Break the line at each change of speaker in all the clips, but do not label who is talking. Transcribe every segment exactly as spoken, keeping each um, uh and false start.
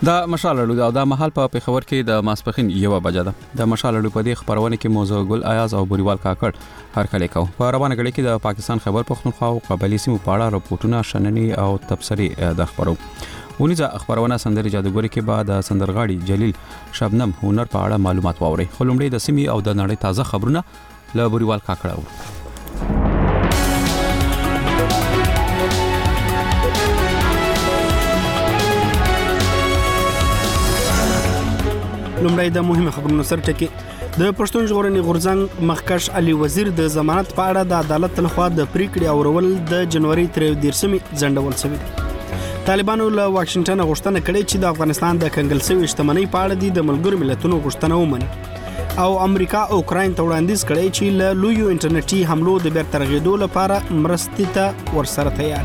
د مشال اړو د مهال په پیښور کې د ماسپخین یو بجه ده د مشال اړو په دې خبرونه کې موضوع ګل ایاز او بوریوال کاکړ هر کله کو په روانه غړي کې د پاکستان خبر پښتونخوا او قبایلی سیمو په اړه راپورټونه شننې او تبصري د خبرو ونیزه خبرونه سندري جادوګری کې بعد سندرغاړي جلیل شبنم هنر په اړه معلومات واوري خلومړي د سیمې او د نړۍ تازه خبرونه له بوریوال کاکړ اورو
لومړی د مهمه خبرونو سر ټکی د پښتون ژغورنې غورځنګ مخکښ علي وزیر د ضمانت په اړه د عدالت لخوا د پریکړې اورول د جنوري تر دیرشمې ځنډول شوی دی طالبانو له واکسینټن غوښتنه کړې چې د افغانستان د کنګل شوی شتمنۍ په اړه د ملګرو ملتونو غوښتنه ومني او امریکا او اوکراین ته وړاندیز کړی چې له لویو انټرنیټي حملو د بیرته رغېدو لپاره مرستې ته ورسره تیار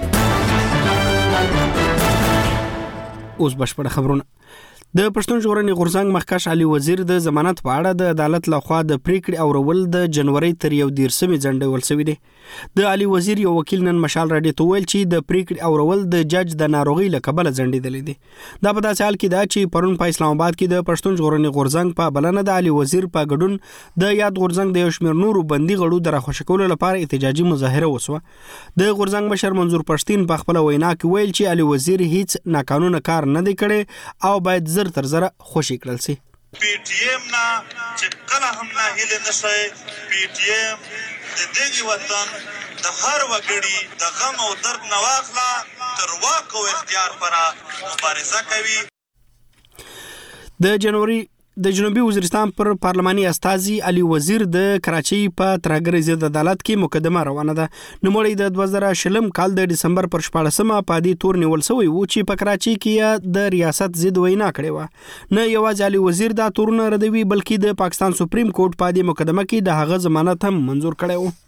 اوس بشپړ خبرونه د پښتون ژغورنې غورځنګ مخکښ علي وزیر د ضمانت په اړه د عدالت لخوا د پریکړې اورول د جنوري تر یو دیرشمې ځنډول شوی دی د علي وزیر یو وکیل نن مشال راډیو ته ویل چې د پریکړې اورول د جج د ناروغي له کبله ځنډېدل دي دا په داسې حال کې دا چې پرون په اسلام آباد کې د پښتون ژغورنې غورځنګ په بلنه د علي وزیر په ګډون د یاد غورځنګ د یو شمېر نورو بندي غړو د راخوشي کولو لپاره احتجاجي مظاهره وسوه د غورځنګ مشر منظور پښتين په خپل وینا کې ویل چې علي وزیر هیڅ ناقانونه کار نه دی کړی او باید زر تر زر خوشی کړل سي
پی ټی ایم نا چې کله هم نه هله نشي پی ټی ایم د دې وطن د هر وګړي د غم او درد نه واخلا تر واک او اختیار پر مبارزه کوي
د جنوري د جنوبي وزیرستان پر پارلماني استازي علي وزیر د کراچۍ په ترګری ضد عدالت کې مقدمه روانه ده نوموړی د دوه زره شلم کال د ډسمبر پر شپاړسمه په دې تور نیول شوی و چې په کراچۍ کې د ریاست ضد وینا کړې و نه یوازې علي وزیر دا تورونه ردوي بلکې د پاکستان سپریم کورټ په دې مقدمه کې د هغه ضمانت هم منزور کړی و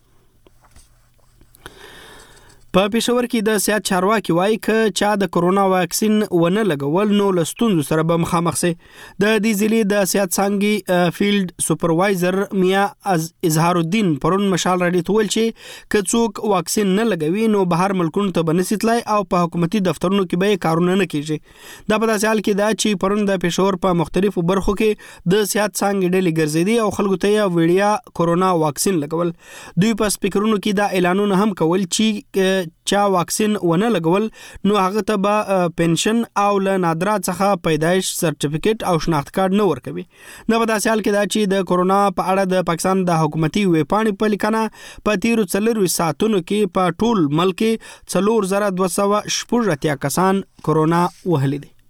په پېښور کې د سیاست چارواکي وایي چې چا د کرونا واکسین ونه لګول نو لستون سره به مخامخ سي د دې ضلع د سیاست څنګه فیلډ سپروایزر میا از اظهار الدین پرون مشال راډیو ته ویل چې که څوک واکسین نه لګوي نو بهر ملکونو ته بنسیتلای او په حکومتي دفترونو کې به کارونه نه کیږي دا په داسې حال کې دا چې پرون د پېښور په مختلفو برخو کې د سیاست څنګه ډلې ګرځېدي او خلکو ته ویډیا کرونا واکسین لګول دوی په سپیکرونو کې دا اعلانونه هم کول چې چا واکسین ونه لګول نو هغه ته به پنشن او له نادرا څخه پیدایش سرټیفیکیټ او شناخت کارت نه ورکوي نو په داسې حال کې دا چې د کرونا په اړه د پاکستان د حکومتي ویبپاڼې په لیکنه په تیرو څلورو ساعتونو کې په ټول ملک کې څلور زره دوه سوه شپږ اتیا کسان کرونا وهلي دي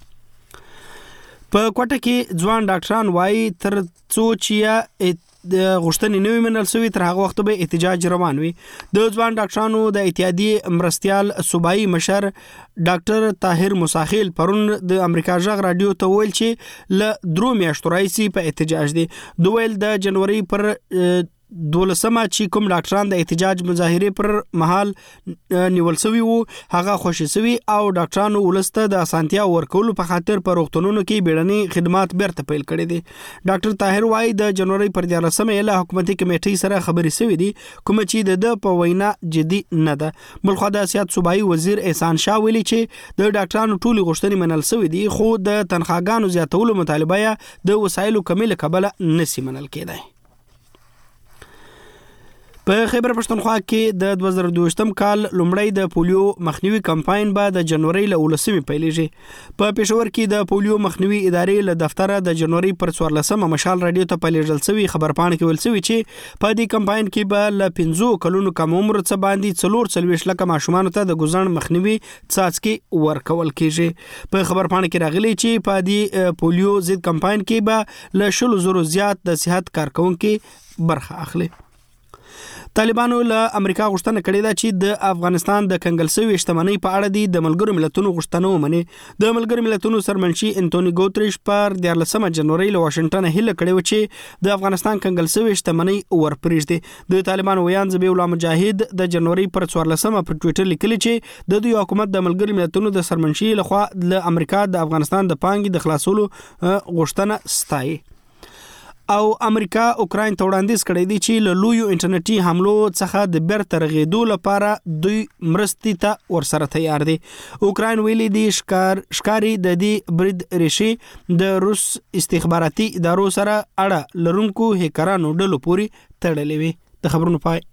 په کوټه کې ځوان ډاکټران وایي تر څو چې د غوښتنې نوې منل شوې تر هغه وخت به احتجاج روان وي د ځوان ډاکټرانو د اتحادیې مرستیال صوبایي مشر ډاکټر طاهر مساخیل پرون د امریکا ژغ رادیو ته ویل چې ل درو میاشتو راځي په احتجاج دي دویل د جنوري پر دولسمه چې کوم ډاکټران د احتجاج مظاهره پر مهال نیول شوی وو هغه خوشی شوی او ډاکټرانو ولسته د اسانتیا ورکولو په خاطر پر روغتونونو کې بیړني خدمات بیرته پیل کړي دي ډاکټر طاهر وايي د جنوري پر دیارلسمه له حکومتي کمیټې سره خبرې شوې دي کوم چې د په وینا جدي نه ده بلخو د سیاست صوبایي وزیر احسان شاه ویلي چې د ډاکټرانو ټولي غوښتنې منل شوې دي خو د تنخواګانو زیاتولو مطالبه د وسایلو کمیله قبل نسی منل کېدای په خیبر پښتونخوا کې د دوه زره دوه کال لومړی د پولیو مخنیوي کمپاین به د جنوري له ولسمې پیلېږي په پېښور کې د پولیو مخنیوي ادارې له دفتره د جنوري پر څوارلسمه مشال راډیو ته پیلېږل شوی خبرپاڼه کې ویل شوی چې په دې کمپاین کې به له پنځو کلونو کم عمر څخه باندې څلور څلوېښت لکه ماشومان ته د ګوزن مخنیوي څاڅکي ورکول کېږي په خبرپاڼه کې راغلي چې په دې پولیو ضد کمپاین کې به له شلو زرو زیات د صحت کارکونکو برخه اخلي طالبانو له امریکا غوښتنه کړې ده چې د افغانستان د کنګل شوی شتمنۍ په اړه د ملګرو ملتونو غوښتنه ومني د ملګرو ملتونو سرمنشي انټونی ګوتریش پر دیارلسمه جنوري له واشنگټن هله کړې و چې د افغانستان کنګل شوی شتمنۍ ورپرېږدي د طالبانو ویان ذبیح الله مجاهد د جنوري پر څوارلسمه په ټوئیټر لیکلي چې د دوی حکومت د ملګرو ملتونو د سرمنشي لخوا له امریکا د افغانستان د پانګې د خلاصولو غوښتنه ستایي او امریکا اوکراین ته وړاندیز کړی دی چې له لویو انټرنیټي حملو څخه د بیرته رغېدو لپاره دوی مرستې ته ورسره تیار دي. اوکراین ویلي دی ښکار ښکاری د دې برید ریښې د روس استخباراتي ادارو سره اړه لرونکو هیکرانو ډلو پورې تړلې وي. د خبرونو پای.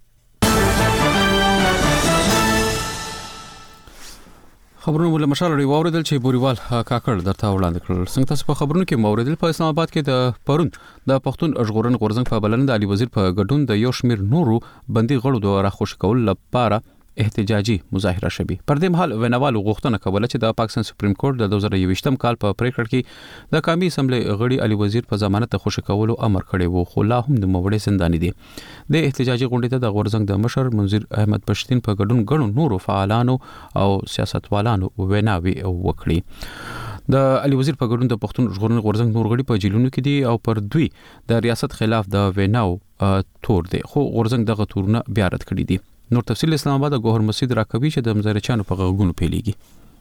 خبرونه ول مشال لري واوریدل چې بوريوال کاکړ درته وړاندې کړل. څنګه تاسو په خبرونو کې موریدل په اسلام آباد کې د پرون د پښتون ژغورن غورځنګ په بلنه د علي وزیر په ګډون د یو شمیر نورو بندي غړو د راخوش کول لپاره احتجاجي مظاهره شوي. پر دې مهال ویناوالو غوښتنه کوله چې د پاکستان سپریم کورټ د دوه زره یوویشتم کال په پریکړه کې د قومي اسمبلی غړي علي وزیر په ضمانت خوش کولو امر کړی وو، خو لا هم د موړې زنداني دي. د احتجاجي غونډې ته د غورځنګ د مشر منظور احمد پښتين په ګډون غړو نورو فعالانو او سیاستوالانو ویناوي وکړي. د علي وزیر په ګډون د پښتون ژغورنې غورځنګ نور غړي په جیلونو کې دي او پر دوی د ریاست خلاف د ویناو تور دي، خو غورځنګ دغه تورونه بیا رد کړي دي. نور تفصیل اسلام آباد د ګوهر مسجد راکوي چې د مزارچانو په غوګونو پیليږي.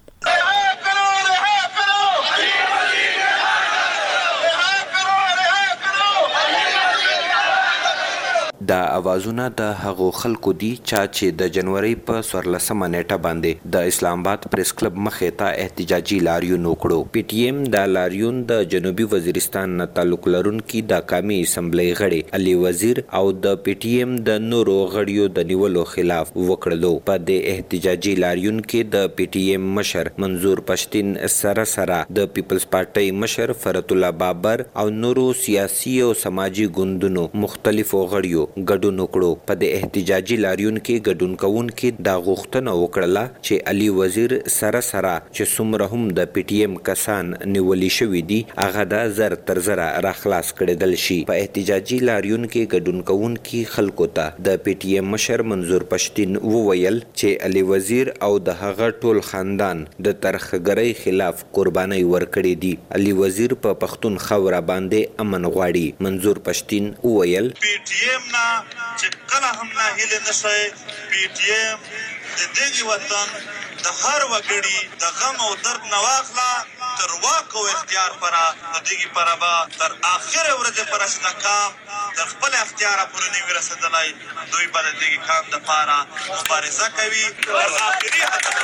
دا اوازونه د هغو خلکو دي چې د جنوري په څوارلسمه نیټه باندې د اسلام آباد پریس کلب مخې ته احتجاجي لاریون وکړو. پی ټی ایم د لاریون د جنوبي وزیرستان نه تعلق لرونکي د قومي اسمبلی غړي علي وزیر او د پی ټی ایم د نورو غړیو د نیولو خلاف وکړلو. په دې احتجاجي لاریون کې د پی ټی ایم مشر منظور پښتين سره سره د پیپلز پارټي مشر فرت الله بابر او نورو سیاسي او سماجي ګوندونو مختلفو غړیو ګډون وکړو. په د احتجاجي لاریون کې ګډون کوونکي دا غوښتنه وکړه چې علي وزیر سره سره چې څومره هم د پی ټی ایم کسان نیولي شوي دي هغه د زر تر زره راخلاص کړدل شي. په احتجاجي لاریون کې ګډون کوونکي خلکو ته د پی ټی ایم مشر منظور پښتين وویل چې علي وزیر او د هغه ټول خاندان د ترخګرۍ خلاف قرباني ورکړي دي. علي وزیر په پښتون خاوره باندې امن غواړي. منظور پښتين وویل
پی ټی ایم چې کله هم نه هیله نشي پی ټی ایم د دې وطن د هر وګړي د غم او درد نه واخلا تر واک او اختیار پر د دې پربا تر اخر ورځ پر اسنه کام تر خپل اختیار پورې نه ورسېدلای. دوی بل دې کام د پاره مبارزه کوي تر اخري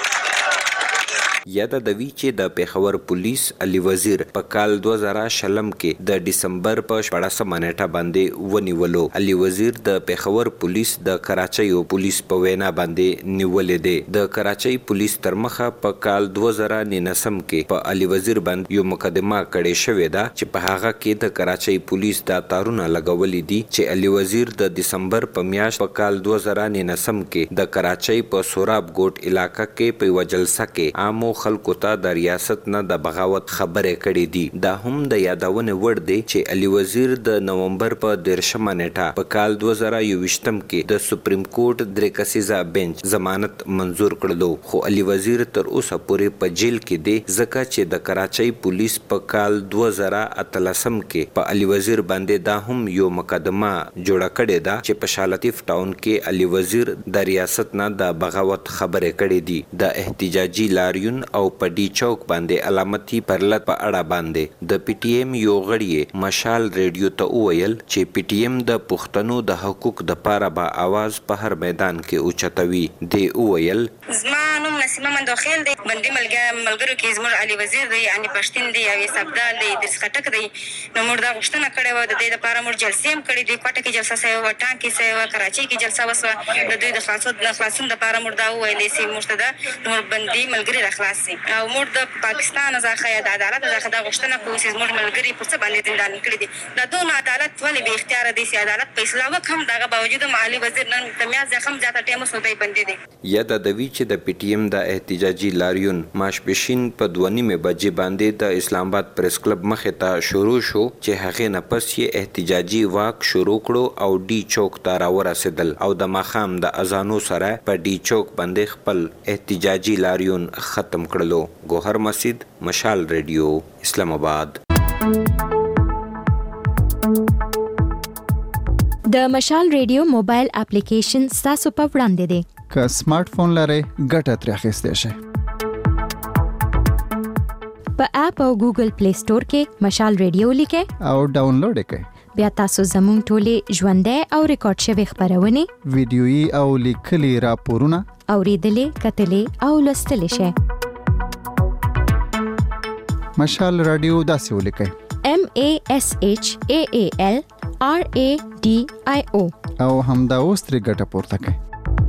یاد د وی چې د پیښور پولیس علي وزیر په کال دوه زره شلم کې د دسمبر په شپږمه نیټه باندې ونیولو. علي وزیر د پیښور پولیس د کراچۍ او پولیس په وینا باندې نیولې دی. د کراچۍ پولیس تر مخه په کال دوه زره نولسم کې په علي وزیر باندې یو مقدمه کړې شوې ده چې په هغه کې د کراچۍ پولیس د تارونه لګولې دي چې علي وزیر د دسمبر په میاشت په کال دوه زره نولسم کې د کراچۍ په سوراب ګوټ علاقې کې په یو جلسه کې عامو خلکو ته د ریاست نه د بغاوت خبرې کړې دي. دا هم د یادونه وړ دی چې علي وزیر د نومبر په دیرشمه نیټه په کال دوه زره یوویشتم کې د سپریم کورټ درې کسیزه بنچ ضمانت منظور کړلو، خو علي وزیر تر اوسه پورې په جیل کې دی ځکه چې د کراچۍ پولیس په کال دوه زره اتلسم کې په علي وزیر باندې دا هم یو مقدمه جوړه کړې ده چې په شالطیف ټاون کې علي وزیر د ریاست نه د بغاوت خبرې کړې دي. د احتجاجي لاریون او په ډي چوک باندې علامتي پرلط په اړه باندې د پی ټی ایم یو غړي مشال ریډیو ته وویل چې پی ټی ایم د پښتنو د حقوق د پاره با आवाज په هر میدان کې اوچتوي. دی وویل
زما نوم نسیمه مندوخیل دی، بندي ملګرو کې زموږ علي وزیر دی، یعنی پښتين دی او سبدال دی، د خټک دی. نو موږ دا غوښتنه کړې و د دې لپاره موږ جلسې هم کړې دي. کوټه کې جلسه سوي و، ټانګ کې سوي و، کراچۍ کې جلسه وسوه. د دوی د خلاصون د خلاصون لپاره موږ دا وویلې چې موږ ته د بندي ملګري راخلاص شي او موږ د پاکستان ځخه د عدالت ځخه د غوښتنه کوو چې موږ ملګري په څه باندې زندان کړی دي. دا دوه عدالت ولې به اختیار دي چې عدالت په اسلام هم دغه باوجود علي وزیر نن تمیاز ځخم ځاته ټیمو سودای بندي دي.
یاد د وی چې د پی ټی ایم د احتجاجي لاریون ماشپشین په دوه نیمه بجې باندې د اسلام آباد پریس کلب مخې ته شروع شو چې هغه نه پس یې احتجاجي واک شروع کړو او ډي چوک ته راورسېدل او د ماخام د اذانو سره په ډي چوک باندې خپل احتجاجي لاریون ختم کړلو. ګوهر مسجد، مشال ریډیو، اسلام آباد.
د مشال ریډیو موبایل اپلیکیشن ستاسو په وړاندې دی.
که سمارټ فون لرئ ګټه ترې اخیستی شئ.
په اپ او ګوګل پلی سٹور کې مشال ریډیو لیکئ
او ډاونلوډ یې کړئ.
بیا تاسو زموږ ټولې ژوندۍ او ریکارډ شوې خبرونه
ویډیويي او لیکلي راپورونه
اوریدلې کتلې او لوستلې شئ.
مشال رادیو داسې ولیکئ:
M A S H A A L R A D I O
او همدا اوس ترې ګټه پورته کړئ.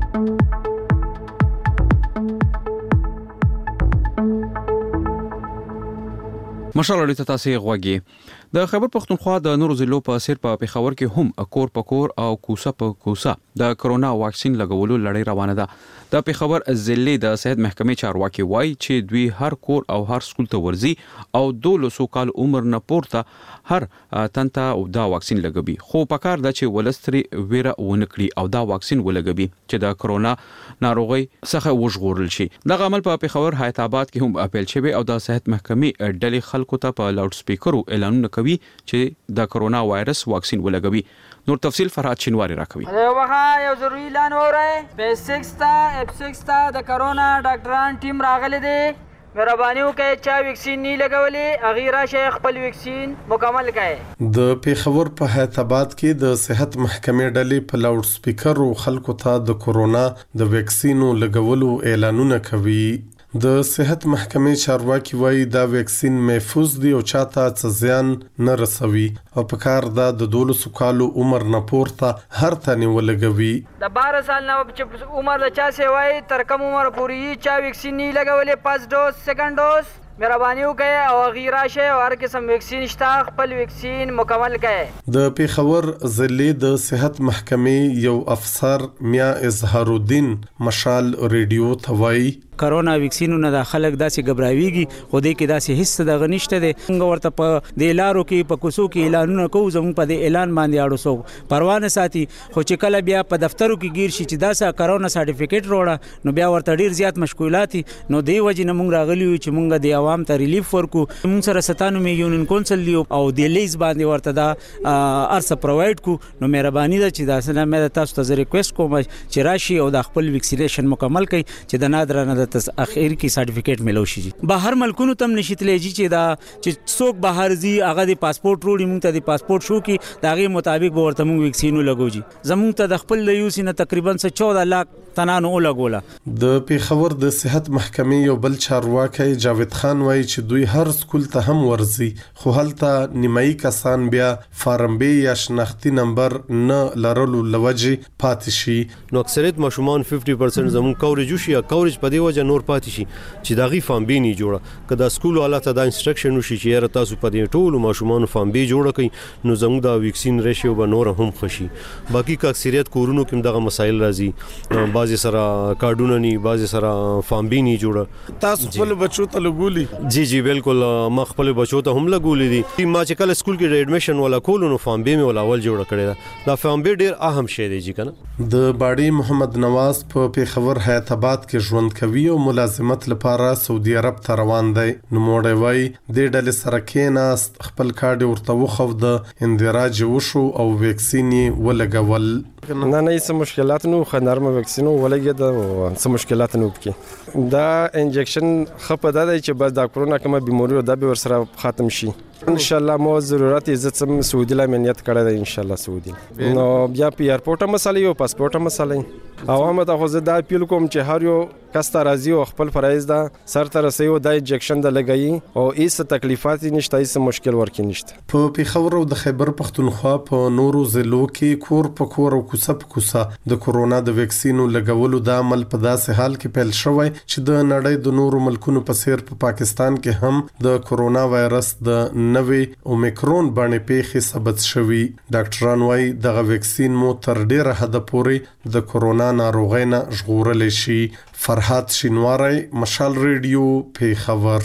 مشال اړیته تاسو غوږی د خیبر پختونخوا د نورو ضلعو په سیر په پیښور کې هم کور په کور او کوسه په کوسه د کرونا واکسین لګولو لړۍ روانه ده. د پیښور ضلع د صحت محکمې چارواکي وایي چې دوی هر کور او هر سکول ته ورځي او دولسو کال عمر نه پورته هر تنته او دا واکسین لګوي. خو پکار ده چې ولستري ویره ونکړي او دا واکسین ولګوي چې د کرونا ناروغي څخه وژغورل شي. دغه عمل په پیښور حیات آباد کې هم اپیل شوی او د صحت محکمې ډلې خلکو ته په لاوډ سپیکرو اعلانونه کوي چې د کرونا وایرس واکسین ولګوي. نور تفصیل فرحات شینواری راکوي.
یو وخت یو ضروري اعلان اورئ بی سکس تا اف سکس تا د کرونا ډاکټران ټیم راغلی دی. مهرباني وکړئ چا ویکسین نه لګولې هغه راشه خپل ویکسین مکمل کړئ.
د پیښور په حیات آباد کې د صحت محکمې ډلې په لاوډ سپیکر خلکو ته د کرونا د ویکسینو لګولو اعلانونه کوي. د صحت محکمې چارواکي وایي دا ویکسین محفوظ دی او چاته څه زیان نه رسوي او په کار دا د دولسو کالو عمر نه پورته هر تنې ولګوي.
د بارہ سال نه چې عمر له چا سي وایي تر کوم عمر پورې چا ویکسین نه لګولې پاس ډوز سیکنډ ډوز مهرباني وکړئ او غیر راشه او هر قسم ویکسین شته خپل ویکسین مکمل کړئ.
د پیښور ضلع د صحت محکمې یو افسر میا اظهار الدین مشال ریډیو ته وایي
کرونا ویکسینونه د خلک داسې غبراویږي خو دې کې داسې هیڅ د غنښته دي. موږ ورته په د لارو کې په کوڅو کې اعلانونه کوو زموږ په دې اعلان باندې اړو سو پروانه ساتي خو چې کله بیا په دفترو کې گیر شي چې دا سه کرونا سرټیفیکیټ وروړه نو بیا ورته ډیر زیات مشکلات نو دی وجه نه موږ راغلی چې موږ د عوام ته ریلیف ورکو. موږ سره ستانوي یونین کونسل دی او د لیز باندې ورته دا ارسه پروواید کو. نو مهرباني ده چې دا سره مې تاسو ته ریکوست کوم چې راشي او د خپل ویکسینیشن مکمل کړئ چې د نادر نه تس اخر کی سرټیفیکیټ ملو شي. بهر ملکونو تم نشیتلې چې دا چې څوک بهر زی هغه د پاسپورت وروړي موږ ته د پاسپورت شو کی داغه مطابق به ورته موږ ویکسینو لګوجي. زموږ ته د خپل یوسی نه تقریبا چودہ لاکھ تنانو لګولا.
د پیښور د صحت محکمې یو بل چارواکي جاوید خان وایي چې دوی هر سکول ته هم ورځي خو هلته نیمایي کسان بیا فارم بی یا شناختی نمبر نه لرلو لوجه پاتې شي.
نو اکثریت ماشومان پنځه پرسنټ زمون کوریج شي یا کوریج په دی وجه نور پاتې شي چې دا غي فارم بی نه جوړه کدا سکول والا ته دا انسټرکشن وشي چې یاره تاسو په دې ټولو ماشومان فارم بی جوړه کړئ نو زموږ دا ویکسین ریشیو به نور هم خوشي. باقي کا اکثریت کورونو کې دغه مسایل راځي بعضی سره کارډونه ني بعضی سره فارم بی نه جوړه.
تاسو خپل بچو ته لګولي؟
جی جی بالکل ما خپل بچو ته هم لګولې دي. ما چې کله سکول کې ایډمیشن ولا کولو نو فارم بی مې ولا اول جوړ کړی دا فارم بی ډیر اهم شی دی جی کنه.
د باډي محمد نواز په پیښور حیات آباد کې ژوند کوي او ملازمت لپاره سعودي عرب ته روان دی. نو موړی وای د ډلې سره کېناست خپل کارډ ورته وخو د اندراج وشو او ویکسین ولګول.
نه نه هیڅ مشکلات نو خنرمه ویکسینو ولګي دا څه مشکلات نه وکي. دا انجکشن خپه ده چې بس دا کرونا کومه بیماری دا به ور سره ختم شي ان شاء الله. مو ضرورت عزت سم سعودي لا منیت کړه ده ان شاء الله سعودي. نو بیا په ایرپورټ مسالې او پاسپورت مسالې او هم دا خو زه دا اپیل کوم چې هر یو کس ته راځي او خپل فرایز دا سر ته رسي او دا انجکشن د لګي او هیڅ تکلیفات نشته هیڅ مشکل ورکې نشته.
په پیښور او د خیبر پختونخوا په نورو ضلعو کې کور په کور او کوڅه په کوڅه د کرونا د ویکسینو لګولو د عمل په داسې حال کې پیل شوی چې د نړۍ د نورو ملکونو په څیر په پاکستان کې هم د کرونا وایرس د نوې اومیکرون باندې پیښې ثبت شوی. ډاکټران وايي دغه ویکسین مو تر ډیره حد پورې د کرونا ناروغۍ نه ژغورل شي. فرحات شینواری مشال ریډیو پیښور.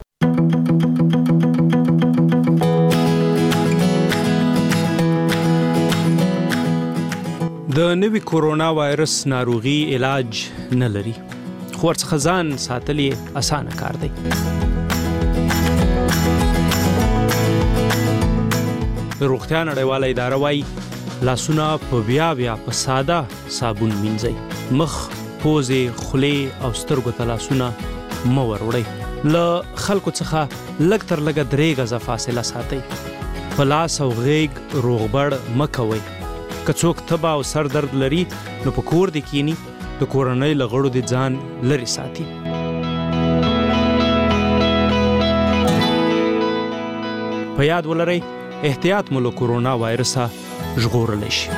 د نوي کورونا وایرس ناروغي علاج نه لري خو ورڅخه ځان ساتل یې اسانه کار دی. روغتیا نړیواله اداره وايي لاسونه په بیا بیا په ساده صابون مینځئ. مخ پوزې خولې او سترګو ته لاسونه مه ور وړئ. له خلکو څخه لږ تر لږه درې غزه فاصله ساتئ. په لاس او غیږ روغبړ مکوئ. که څوک تبه او سر درد لري نو په کور دې کینی، د کورنۍ له غړو دې ځان لرې ساتي. په یاد ولرئ احتیاط مو له کورونا وایرسه ژغورلی شي.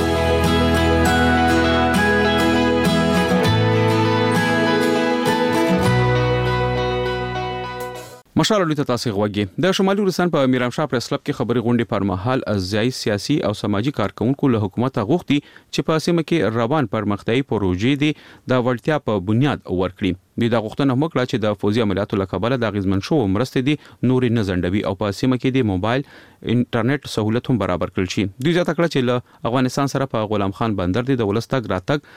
مشال لوی تاسو غوږی د شمالي روسان په میرامشاه پریس کلب کې خبري غونډې پر مهال ځای سیاسي او سماجی کارکونکو له حکومت غوښتي چې په سیمه کې روان پرمختیايي پروژې دي د وړتیا په بنیاد ورکړي. د غوښتنه وکړه چې د فوزي عملیاتو لپاره د غزمن شو مرستې دي نورې نه زندوي او په سیمه کې د موبایل انټرنیټ سہولت هم برابر کړل شي. دوی ځکه کړه چې له افغانستان سره په غلام خان بندر د ولستګ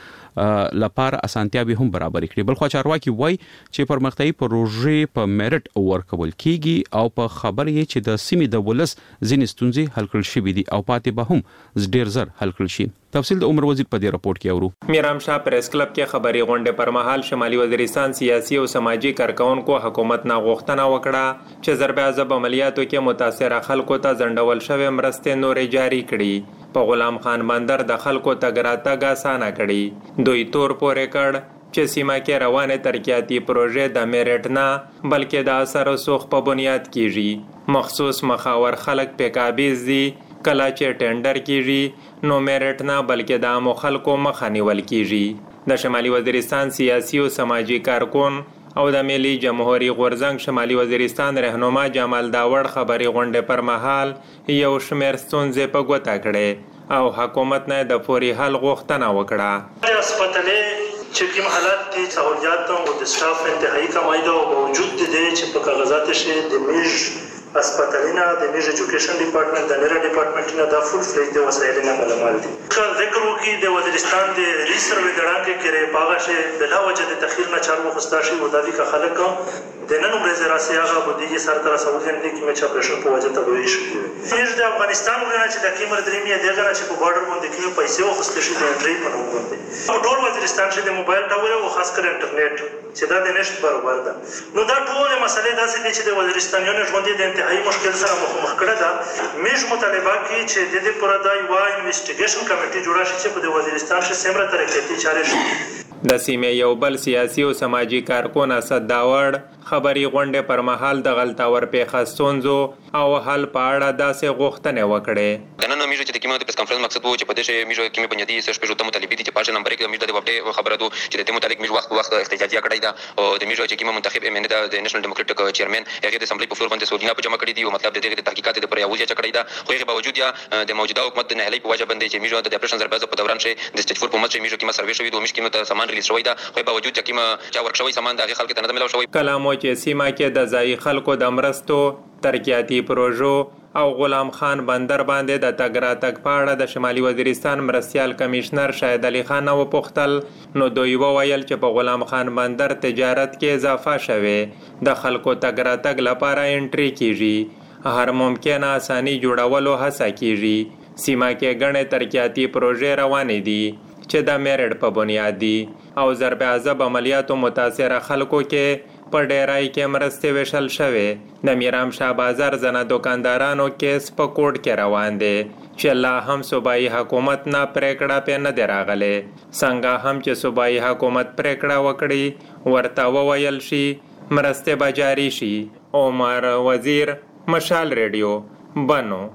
راتګ لپاره اسانتیاوي هم برابر کړي. بل خو چارواکي وای چې پرمختیايي پروژې په میرټ ورکول کیږي او په خبرې چې د سیمې د ولس ځینې ستونزې حل کړل شي دي او پاتې به هم ډیر زر حل کړل شي. تفصیل د عمر وزیر په دې راپورټ کې اورو.
میرامشاه پریس کلب کې خبري غونډه پر مهال شمالي وزیرستان سیاسي او سماجی کارکونکو حکومت نه غوښتنه وکړه چې ضرب عذاب عملیاتو کې متاثره خلکو ته ځنډول شوی مرستې نورې جاری کړي. په غلام خان بندر د خلکو تګ راتګ اسانه کړي. دوی تور پورې کړ چې سیمه کې روانه ترقیاتي پروژې د میرټ نه بلکې د اثر او سوخ په بنیاد کیږي. مخصوص مخاور خلک په قابض دي، کله چې ټینډر کیږي نو میرټ نه بلکې د عام خلکو مخه نیول کیږي. د شمالي وزیرستان سیاسي او سماجی کارکون او د ملي جمهوریت غورزنګ شمالي وزیرستان رهنما جمال داوړ خبري غونډه پر مهال یو شمېر ستونزې په ګوته کړې او حکومت نه د فوري حل غوښتنه وکړه.
هسپتالې چې کوم حالات دي سہولیات او د سټاف انتهایی کمای دا موجود دي چې په کاغذات شي د میج هسپتالونه د میج ایجوکیشن ډپارټمنټ د میرا ډپارټمنټ نه د فول فلیج د وسایل نه معلومات دي. خل ذکر وکي د وزیرستان د ریسروي دړانګ کې پاغه شه د لا وجه د تخیر نه چارو خستاشي مطابق خلک د نن ورځ راسي هغه بده سر تر سعودي نه کې مچ اپریشن په وجه تبوي شي. میج د افغانستان ورنه چې د کیمر درېمیا دغه چې په بارډر باندې کې پیسې وخصته شي د انټری په نوم باندې او ټول وزیرستان چې د موبایل ټاور او خاص کر انټرنیټ چې دا د نشټ برابر ده. نو دا ټول مسلې داسې دي چې د وزیرستانیانو ژوند د انتهایی مشکل سره مخ کړه ده. میش مطالبه کوي چې د دې پر دای وا انویسټیګیشن کمیټي جوړه شي چې په وزیرستان کې سمره ترقیاتي چارې شي.
د سیمې یو بل سیاسي او سماجی کارکون اسد داوړ خبري غونډه پر مهال د غلطاور په خاصونزو او حل په اړه داسې غوښتنه وکړه.
د نن میژو چې د کیمو د پریس کانفرنس مقصد وو چې په دې میژو کې مې بنیادی سر شپږ ته مطالبه دي چې پاشه نمبر کې د میژو د وپټه خبره ده چې د دې متعلق میژو وخت وخت احتجاجي کړی دا او د میژو چې کیمو منتخب امنه د نېشنل ډیموکراټک چیرمن هغه د اسمبلی په فلور باندې سودینا په جمع کړی دی او مطلب د دې د تحقیقات د پر یوځای چکړی دا خو هغه باوجود یا د موجوده حکومت نه هلي په وجه باندې چې میژو د اپریشن ضربازه په دوران شي د سټیټ فور په مچ میژو کې ما سروې شوی دوه میش کې نو سامان ریلیز شوی دا خو باوجود چې کیما چا ورکشوي سامان د خلکو ته نه ملو شوی.
کلامو چې سیمه کې د ځای خلکو د مرستو ترقیاتي پروژو او غلام خان بندر باندې د تګ راتګ په اړه د شمالي وزیرستان مرستیال کمشنر شاهد علي خان او پختل نو دوی وویل چې په غلام خان بندر تجارت کې اضافه شوه د خلکو تګ راتګ لپاره انټری کیږي هر ممکنه اساني جوړولو هڅه کیږي. سیمه کې غنې ترقیاتي پروژې روانې دي چې د میرټ په بنیاد دي او ضرب عذاب عملیاتو متاثره خلکو کې په ډیرای کې مرستې وشل شوه. د میرامشاه بازار زنه دکاندارانو کیس په کوټ کې روان دي چې لا هم صوبایي حکومت نه پریکړه په نه دراغله. څنګه هم چې صوبایي حکومت پریکړه وکړي ورته وویل شي مرستې به جاری شي. عمر وزیر، مشال ریډیو، بنو.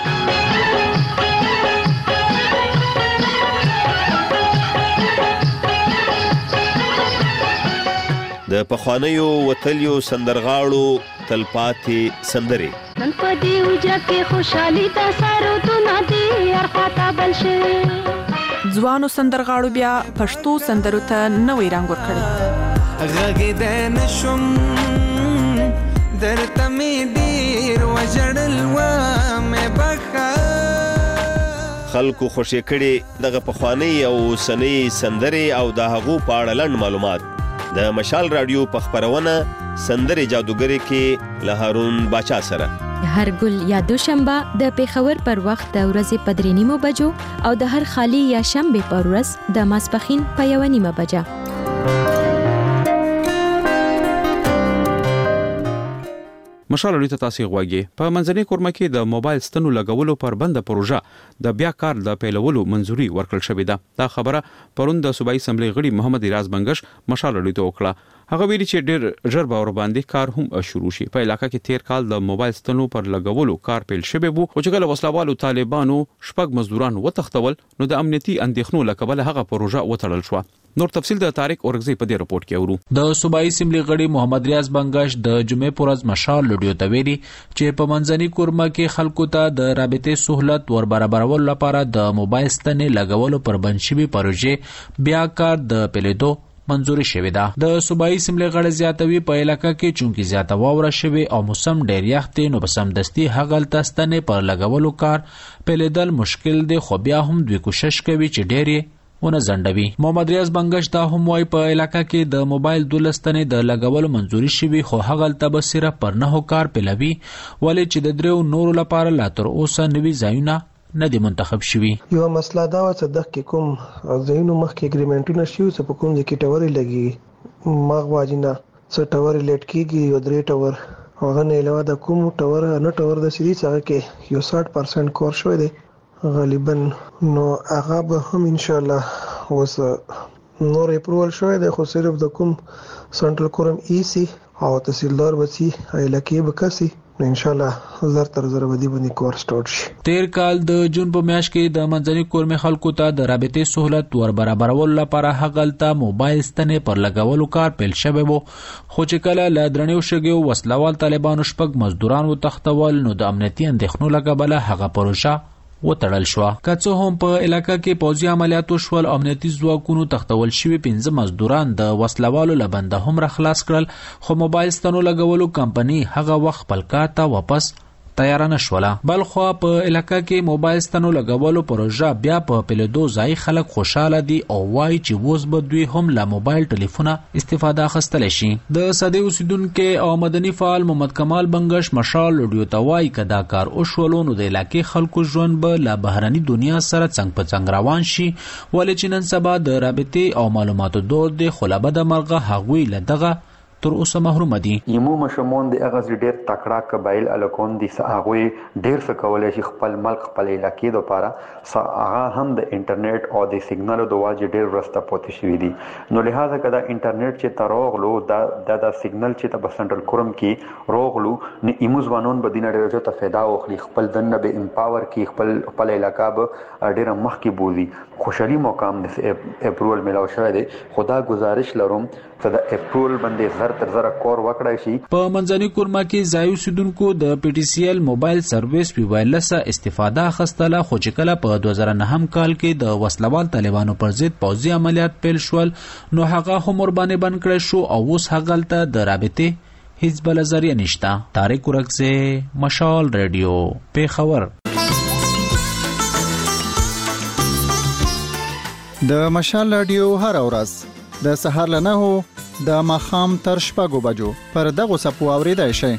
د پخوانیو وتلیو سندرغاړو تلپاتې سندرې
نن په دې وجه کې خوشحالي دا سارو تو نه دی ارخاته بل شي.
ځوانو سندرغاړو بیا پښتو سندرو ته نوې رنګ ورکړی.
غږ د نشم درته مې ډېر وژړل ومې بخښه.
خلکو خوشې کړي دغه پخوانۍ او اوسنۍ سندرې او د هغو په اړه لنډ معلومات د مشال رادیو په خبرونه سندرې جادوګری کې له هارون باچا سره
هر ګل یا دوشنبه د پیښور پر وخت د ورځې په درې نیمو بجو او د هر خالی یا شنبه پر ورځ د ماسپښین په یو نیمه بجه.
مشال لوی ته تاسو غواګي په منځنۍ کورمه کې د موبایل ستنو لګولو پر بند پروژه د بیا کار د پیلولو منځوري ورکړل شوې ده. دا خبره پرون د صوبایي اسمبلی غړي محمد ایراز بنگش مشال لوی ته وکړه. هغه ویلي چې ډېر ژر به ور باندې کار هم شروع شي. په علاقې کې تیر کال د موبایل ستنو پر لګولو کار پیل شوی وو او چې کله وسلوالو طالبانو شپږ مزدوران وتښتول نو د امنیتي اندېښنو لکبل هغه پروژه وتړل شو. نور تفصیل د طارق اورغزی په دې رپورت کې اورو.
د صوبایي اسمبلی غړي محمد ریاض بنگش د جمعې پورز مشال لډیو ته ویلي چې په منځنۍ کورمه کې خلکو ته د رابطې سہولت ور برابرولو لپاره د موبایل ستنې لګولو پر بنشبي پروژې بیا کار د پیلېدو منځوري شوې ده. د صوبایي اسمبلی غړي زیاتوي په علاقې کې چونکی زیاته واوره شوی او موسم ډېر یخ دی نو په سمدستي هغه تستنې پر لګولو کار پیلېدل مشکل دی خو بیا هم دوی کوشش کوي چې ډېر ونه زندوي. محمد ریاض بنگش دا هم وايي په علاقې کې د موبایل دولستنې د لګولو منځوري شوی خو هغه ته به صرف پر نه کار پیلوي ولې چې د درو نورو لپاره لا تر اوسه نوي ځایونه نه دي منتخب شوي.
یو مسله دا و چې د کوم ځایونو مخکې اګریمنټونه شوي چې په کوم ځای کې ټوري لګي مغواجنه څه ټوري لیټ کیږي یو درې ټور هغه نه علاوه د کوم ټور نه ټور د سری څخه کې یو ساठ پرسنټ کور شوی دی غالبا نو هغه به هم ان شاء الله اوس نور اپروول شوی دی خو صرف د کوم سنټرل کورم ای سی او تحصیلدار وسی علاقې به کسي ان شاء الله زر تر زر ودی باندې کور سٹارټ شي.
تیر کال د جون په میاشت کې د منځنۍ کورمې خلکو ته د رابطې سہولت ور برابرولو لپاره هغلته موبایل ستنې پر لګولو کار پیل شوی وو خو چې کله ل درنیو شګو وسلوال طالبانو شپږ مزدوران وتښتول نو د امنیتي اندېښنو لګبله هغه پروژه وتړل شو. که څه هم په علاقې کې پوځي عملیاتو شول امنیتي ځواکونو تختول شوی پنځه مزدوران د وسلوالو لبنده هم را خلاص کړل خو موبایل ستنو لګولو کمپنی هغه وخت خپل کار ته واپس تیار نه شوله. بل خو په علاقې کې موبایل ستنو لګولو پروژه بیا په پیلېدو ځای خلک خوشاله دي او وایي چې اوس به دوی هم له موبایل ټلیفونه استفاده اخیستلی شي. د ساده اوسیدونکو او مدني فعال محمد کمال بنگش مشال لډیو ته وایي که دا کار وشولو نو د علاقې خلکو ژوند به له بهرني دنیا سره څنګ په څنګ روان شي ولې چې نن سبا د رابطې او معلوماتو دور دی خو له بده مرغه هغوی له دغه تر اوسه محروم دي.
یمو مشمون د اغاز ډیر تکړه قبایل الکون دي هغه ډیر څه کولای شي خپل ملک خپل علاقې لپاره هغه هم د انټرنیټ او د سیګنال د واجب ډیر ورسته پاتې شوی دي نو لہذا کدا انټرنیټ چې تروغلو د د سیګنال چې په سنټرل کورم کې روغلو نه ایمو ځوانون بدینه ډیر ته فایده واخلي خپل دنه به امپاور کې خپل خپل علاقې به ډیر مخ کې بوزي. خوشالي مقام د اپروول ملاو شوی دی خدا گزارش لروم چې د اپروول باندې زر تر زر کور وکړای شي.
په منځنۍ کورمه کې ځایو سیدونکو د پی ټی سی ایل موبایل سرویس په وایرلس استفاده اخیستله خو چې کله په دوه زره نه کال کې د وسلوال طالبانو پر ضد پوځي عملیات پیل شول نو هغه هم ور باندې بند کړی شو او اوس هغلته د رابطې هیڅ بل ذریعہ نشته. طارق اورغزی مشال رادیو پیښور.
د مشال رادیو هر ورځ د سهار له نهو د ماخام تر شپږو بجو پر دغه سپو اوریدای شي.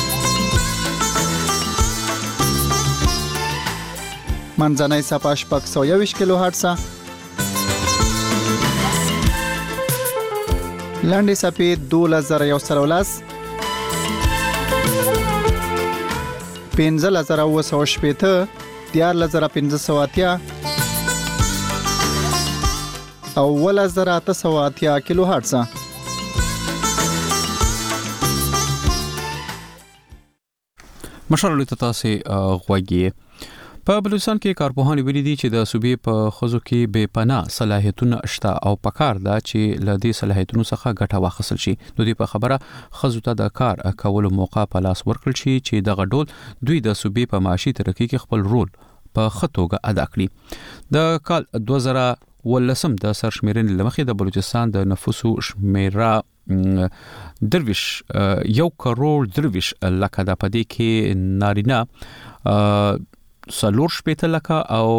منځنۍ صفه شپږ سوه یوویشت کیلو هرتز لاندې صفې دولس زره یو سل ولس پنځه زره اوه سوه شپېته دیارلس زره پنځه سوه اتیا او ولس زره اته سوه اتیا کیلو هرتز.
مشال ته تاسو غوږی په بلوچستان کې کارپوهان ویلي دي چې د صوبې په خزو کې بے پناه صلاحیتونه شته او پکار ده چې له دې صلاحیتونو څخه ګټه واخیستل شي. نو دې په خبره خزو ته د کار کولو موقع په لاس ورکړل شي چې دغه ډول دوی د صوبې په معاشي ترقۍ کې خپل رول په خطوګه ادا کړي. د کال دوه زره ولسم د سرشمیرنې لمخې د بلوچستان د نفوسو شمیره درویش یو کروڑ درویش لکه د پدې کې نارینه سلور شپېته لکه او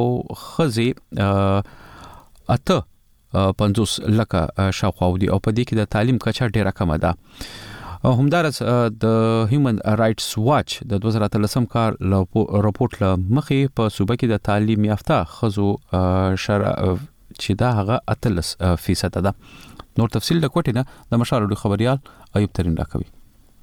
ښځې اته پنځوس لکه شاوخوا دي او پدې کې د تعلیم کچه ډیره کمه ده. همدارس د هیومن رائټس واچ د دوه زره اتلسم کال راپورټ لمخې په صوبه کې د تعلیم یافته ښځو شرع چې دا هغه اتلس فیصد ده. نور تفصیل د کوټینه د مشال خبريال ایوب ترين راکوي.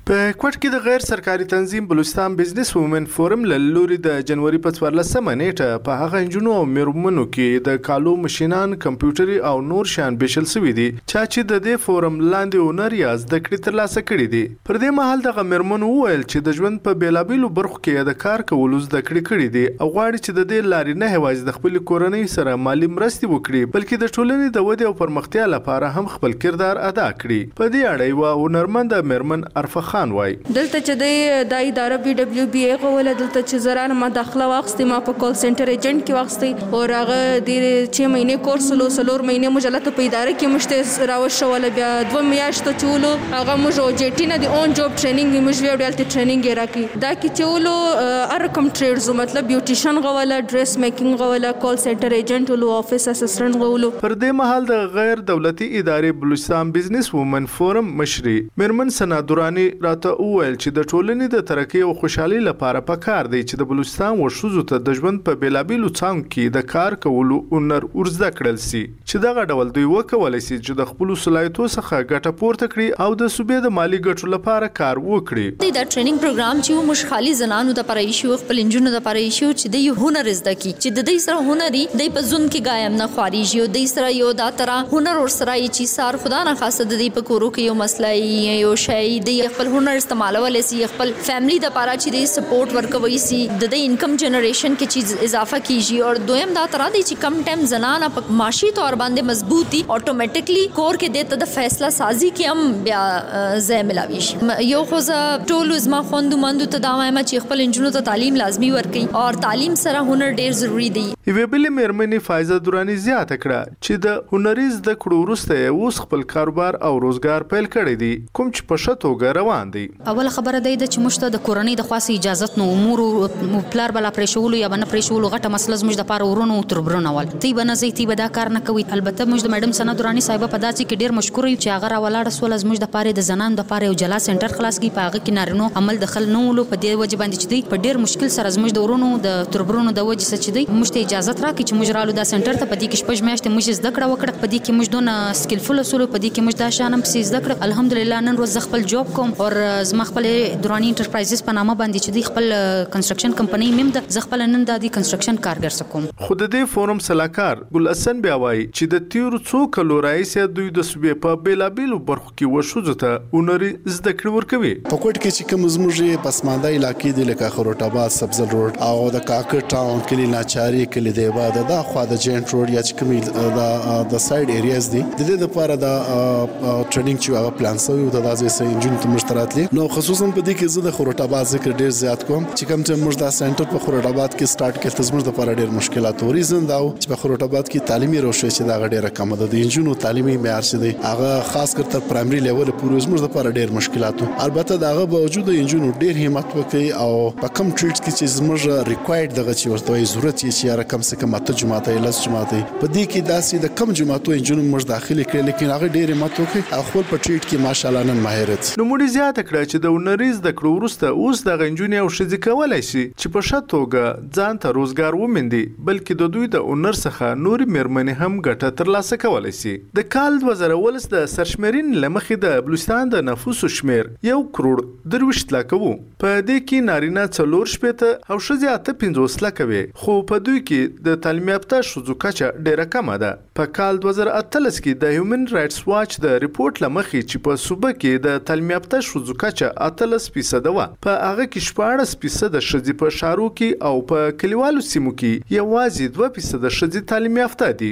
په کوټ کې د غیر سرکاري تنظیم بلوچستان بزنس وومن فورم له لوري د جنوري په څوارلسمه نیټه په هغه انجونو او میرمنو کې د کالو ماشینان کمپیوټري او نور شیان بشل شوي دي چې د دې فورم لاندې ونر یا زده کړې ترلاسه کړي دي. پر دې مهال دغه میرمنو وویل چې د ژوند په بیلابیلو برخو کې د کار کولو زده کړې کړي دي او غواړي چې د دې لارې نه یوازې د خپل کورنۍ سره مالي مرستې وکړي بلکې د ټولنې د ودې او پرمختیا لپاره هم خپل کردار ادا کړي. په دې اړه یو هنرمند میرمن عرفه خان وایي
دلته چې د اداره بي دبليو بي ای غوله دلته چې زران ما داخله واخستې ما په کال سنټر ایجنټ کې واخستې او هغه د چې مهینې کورس لو سلور مهینې مجلته په اداره کې مشته راوښول بیا دوه میاشتې چولو هغه موږ او جټینه دی اون جاب ټریننګ موږ ویو ډالته ټریننګ راکې دا کې چولو ار کوم ټریډز مطلب بیوټیشن غوله ډریس میکینګ غوله کال سنټر ایجنټ لو افیس اسسټنټ غولو.
پر دې مهال د غیر دولتي ادارې بلوچستان بزنس وومن فورم مشري میرمن سنا دورانی راته وویل چې د ټولنې د ترقۍ او خوشحالۍ لپاره پکار دی چې د بلوچستان وښځو ته د ژوند په بیلابیلو څانګو کې د کار کولو هنر ورزده کړل سي چې دغه ډول دوی وکولای شي چې د خپلو صلاحیتونو څخه ګټه پورته کړي او د صوبې د مالي ګټو لپاره کار وکړي.
دا ټریننګ پروګرام چې موږ خالي زنانو د پاره ایشو خپل انجونو د پاره ایشو چې د یو هنر زده کی چې د دې سره هنري د په ځون کې قائم نه خارجي او د سره یو دا تر هنر ور سره چې سار خدا نه خاصه د دې په کورو کې یو مسله یو شی د خپل هنر استعمالول سي خپل فیملی د پاره چې د سپورټ ورکوي سي د انکم جنریشن کې چیز اضافه کیږي او دویم دا تر دي چې کم ټایم زنانه په معاشي تور باندې مضبوطي اتوماتیکلی کور کې د فیصله سازي کې هم بیا ځای ملاوي شي. یو خو ټول زما خوندو مندو ته دا وایم چې خپل انجونو ته تعلیم لازمي ورکړي او تعلیم سره هنر ډیر ضروری دی.
یوه بل میرمنې فایزه دورانی زیاته کړه چې د هنري زده کړو وروسته اوس خپل کاروبار او روزګار پیل کړی دی کوم چې په ښه توګه روان دی.
اول خبره دی چې مشته د کورنۍ د خاصه اجازه نو امور پلار بلا پرېښولو یا بنه پرېښولو غټه مسله زموږ د پاره ورونو تر برونه ول تی بنه زی تی به دا کار نه کوي. البته موږ د میډم سنا دورانی صاحب په داسې کې ډیر مشکور یو چې هغه را ولاړ سول زموږ د پاره د زنان د پاره یو جلا سنټر خلاص کی پاغه کې نارینو عمل دخل نه ولو په دې وجه باندې چې دی په ډیر مشکل سره زموږ د ورونو د تر برونو د وجه سره چې دی موږ ته اجازه راکړي چې موږ رالو دا سنټر ته په دې کې شپږ میاشتې موږ زده کړه وکړه په دې کې موږ دونه سکلفل سول په دې کې موږ دا شانم پسې زده کړه. الحمدلله نن ورځ خپل جاب کوم او زما خپل دورانی انټرپرایزز په نامه باندې چې دی خپل کنستراکشن کمپنی مم د ز خپل نن د کنستراکشن کارګر سکوم.
خود دې فورم سلاکار ګل حسن بیا وایي چې د تیر څو کلو راځي دوی د صوبې په بیلابیلو برخو کې وشوځه ته اونري زده کړې ورکوي.
په کوټ کې چې کوم زموږ پسمانده علاقې د لکه خروټ آباد سبزل روډ او د کاکړ ټاون کلی ناچاري کلی دی بعد د خوا د جینټ روډ یا چې کوم د د ساید ایریاز دي د دې لپاره د ټریننګ چې هغه پلان شوی د دازې سې انجن ته مشترکاتلي نو خصوصا په دې کې زه د خروټ آباد ذکر ډیر زیات کوم چې کوم چې موږ د سنټر په خروټ آباد کې سٹارټ کړل تاسو موږ د لپاره ډیر مشکلات ورېزن دا چې په خروټ آباد کې تعلیمي روشه چې دا ډیره کم ده د انجنونو تعلیمي معیار چې دی هغه خاص کر تر پرایمري لیول پورې موږ د لپاره ډیر مشکلات البته دا هغه باوجود انجنونو ډیر همت وکړي او په کم ټریټس کې چې موږ ریکوایرډ دغه چې ورته ضرورت یې چې را کم څه کم اته جماعت یې لاس جماعت په دې کې داسې د کم جماعتو انجنونو موږ داخلي کړل لیکن هغه ډیر همت وکړي او خپل په ټریټ کې ماشاءالله نن ماهرت
نو موږ زیاته کړه چې د ونریز د کړو وروسته اوس د غنجونی او شذ کولای شي چې په ښه توګه ځان ته روزګار ومندي بلکې د دوی د اونر څخه نوري میرمنې هم ګټه ترلاسه کولای شي. د کال دوه زره ولس د سرشمرین لمخې د بلوچستان د نفوسو شمیر یو کروڑ درویشت لکه وو په دې کې نارینه څلور شپېته او ښځې اته پنځوس لکه وي خو په دوی کې د تعلیم یافته ښځو کچه ډیره کمه ده. په کال دوه زره اتلس کې د هیومن رائټس واچ د ریپورت لمخې چې په صوبه کې د تعلیم یافته ښځو کچه اتلس فیصد وه په هغه کې شپاړس فیصد ښځې په ښارو کې او په کلیوالو سیمو کې یوازې دوه فیصد ښځې تعلیم یافته دي.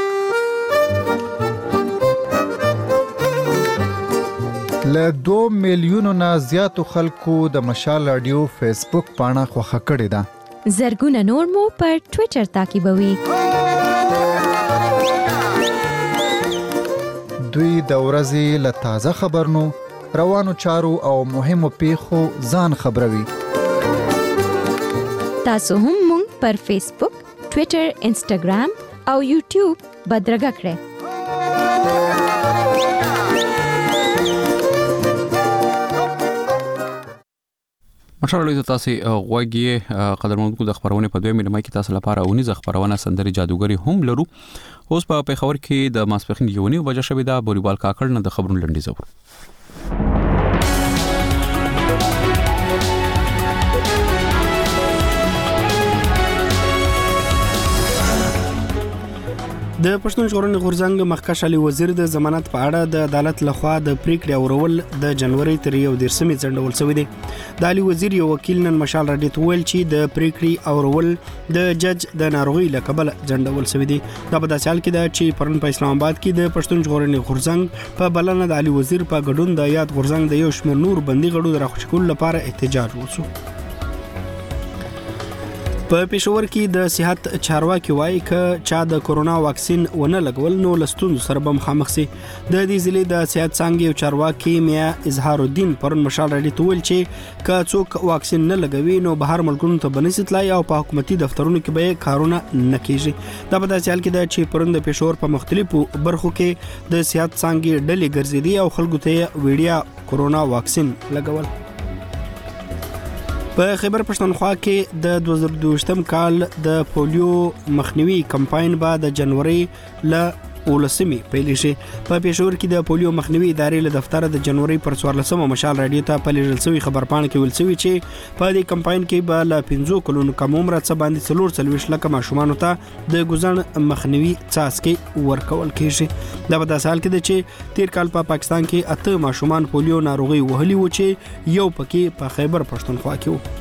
له دوه میلیونو نه زیاتو خلکو د مشال رادیو فیسبوک پاڼه خوښه کړې ده.
زرګونه نور مو پر ټوئیټر تعقیبوي.
دوی د ورځې له تازه خبرونو روانو چارو او مهمو پیښو ځان خبروي.
تاسو هم مونږ پر فیسبوک، ټوئیټر، انسټاګرام او یوټیوب بدرګه کړئ.
مشالله تاسو غوږی قدرمنو د خبرونه په دوه ملمای کې تاسو لپاره اونیزه خبرونه سندري جادوګری هم لرو. اوس په پیښور کې د ماسپخین یونی وجه شوې ده بوریوال کاکړ نه د خبرونو لنډیز ور
د پښتون ژغورنې غورځنګ مخکښ علي وزیر د ضمانت په اړه د عدالت لخوا د پریکړې اورول د جنوري تر یو دیرشمې ځنډول شوی دی. د علي وزیر یو وکیل نن مشال راډیو ته ویل چې د پریکړې اورول د جج د ناروغي له کبله ځنډول شوی دی. دا په داسې حال کې ده چې پرون په اسلام آباد کې د پښتون ژغورنې غورځنګ په بلنه د علي وزیر په ګډون د یاد غورځنګ د یو شمېر نور بندي غړو د راخوشي کولو لپاره احتجاج وشو. په پېښور کې د صحت چارواکي وایي چې چا د کورونا واکسین ونه لګول نو لستون سره به مخامخ شي. د دې ضلع د صحت څانګې یو چارواکي میا اظهار الدین پرون مشال راډیو ته ویل چې که څوک واکسین نه لګوي نو بهر ملکونو ته بنسي تلای او په حکومتي دفترونو کې به کارونه نه کیږي. دا په داسې حال کې ده چې پرون د پېښور په مختلفو برخو کې د صحت څانګې ډلې ګرځېدي او خلکو ته ویډیا کورونا واکسین لګول. په خیبر پښتونخوا کې د دوه زره دوه کال د پولیو مخنیوي کمپاین به د جنوري ل ولسمې پیل شي. په پېښور کې د پولیو مخنیوي ادارې له دفتر د جنوري پر څوارلسمه مشال راډیو ته په لیږل شوی خبرپاڼه کې ویل شوی چې په دې کمپاین کې به له پنځو کلونو کم عمره څخه باندې څلور څلوېښت لکه ماشومانو ته د ګوزڼ مخنیوي څاڅکي ورکول کېږي. دا په داسې حال کې ده چې تیر کال په پا پاکستان کې اته ماشومان پولیو ناروغي وهلي و چې یو پکې په خیبر پښتونخوا کې و.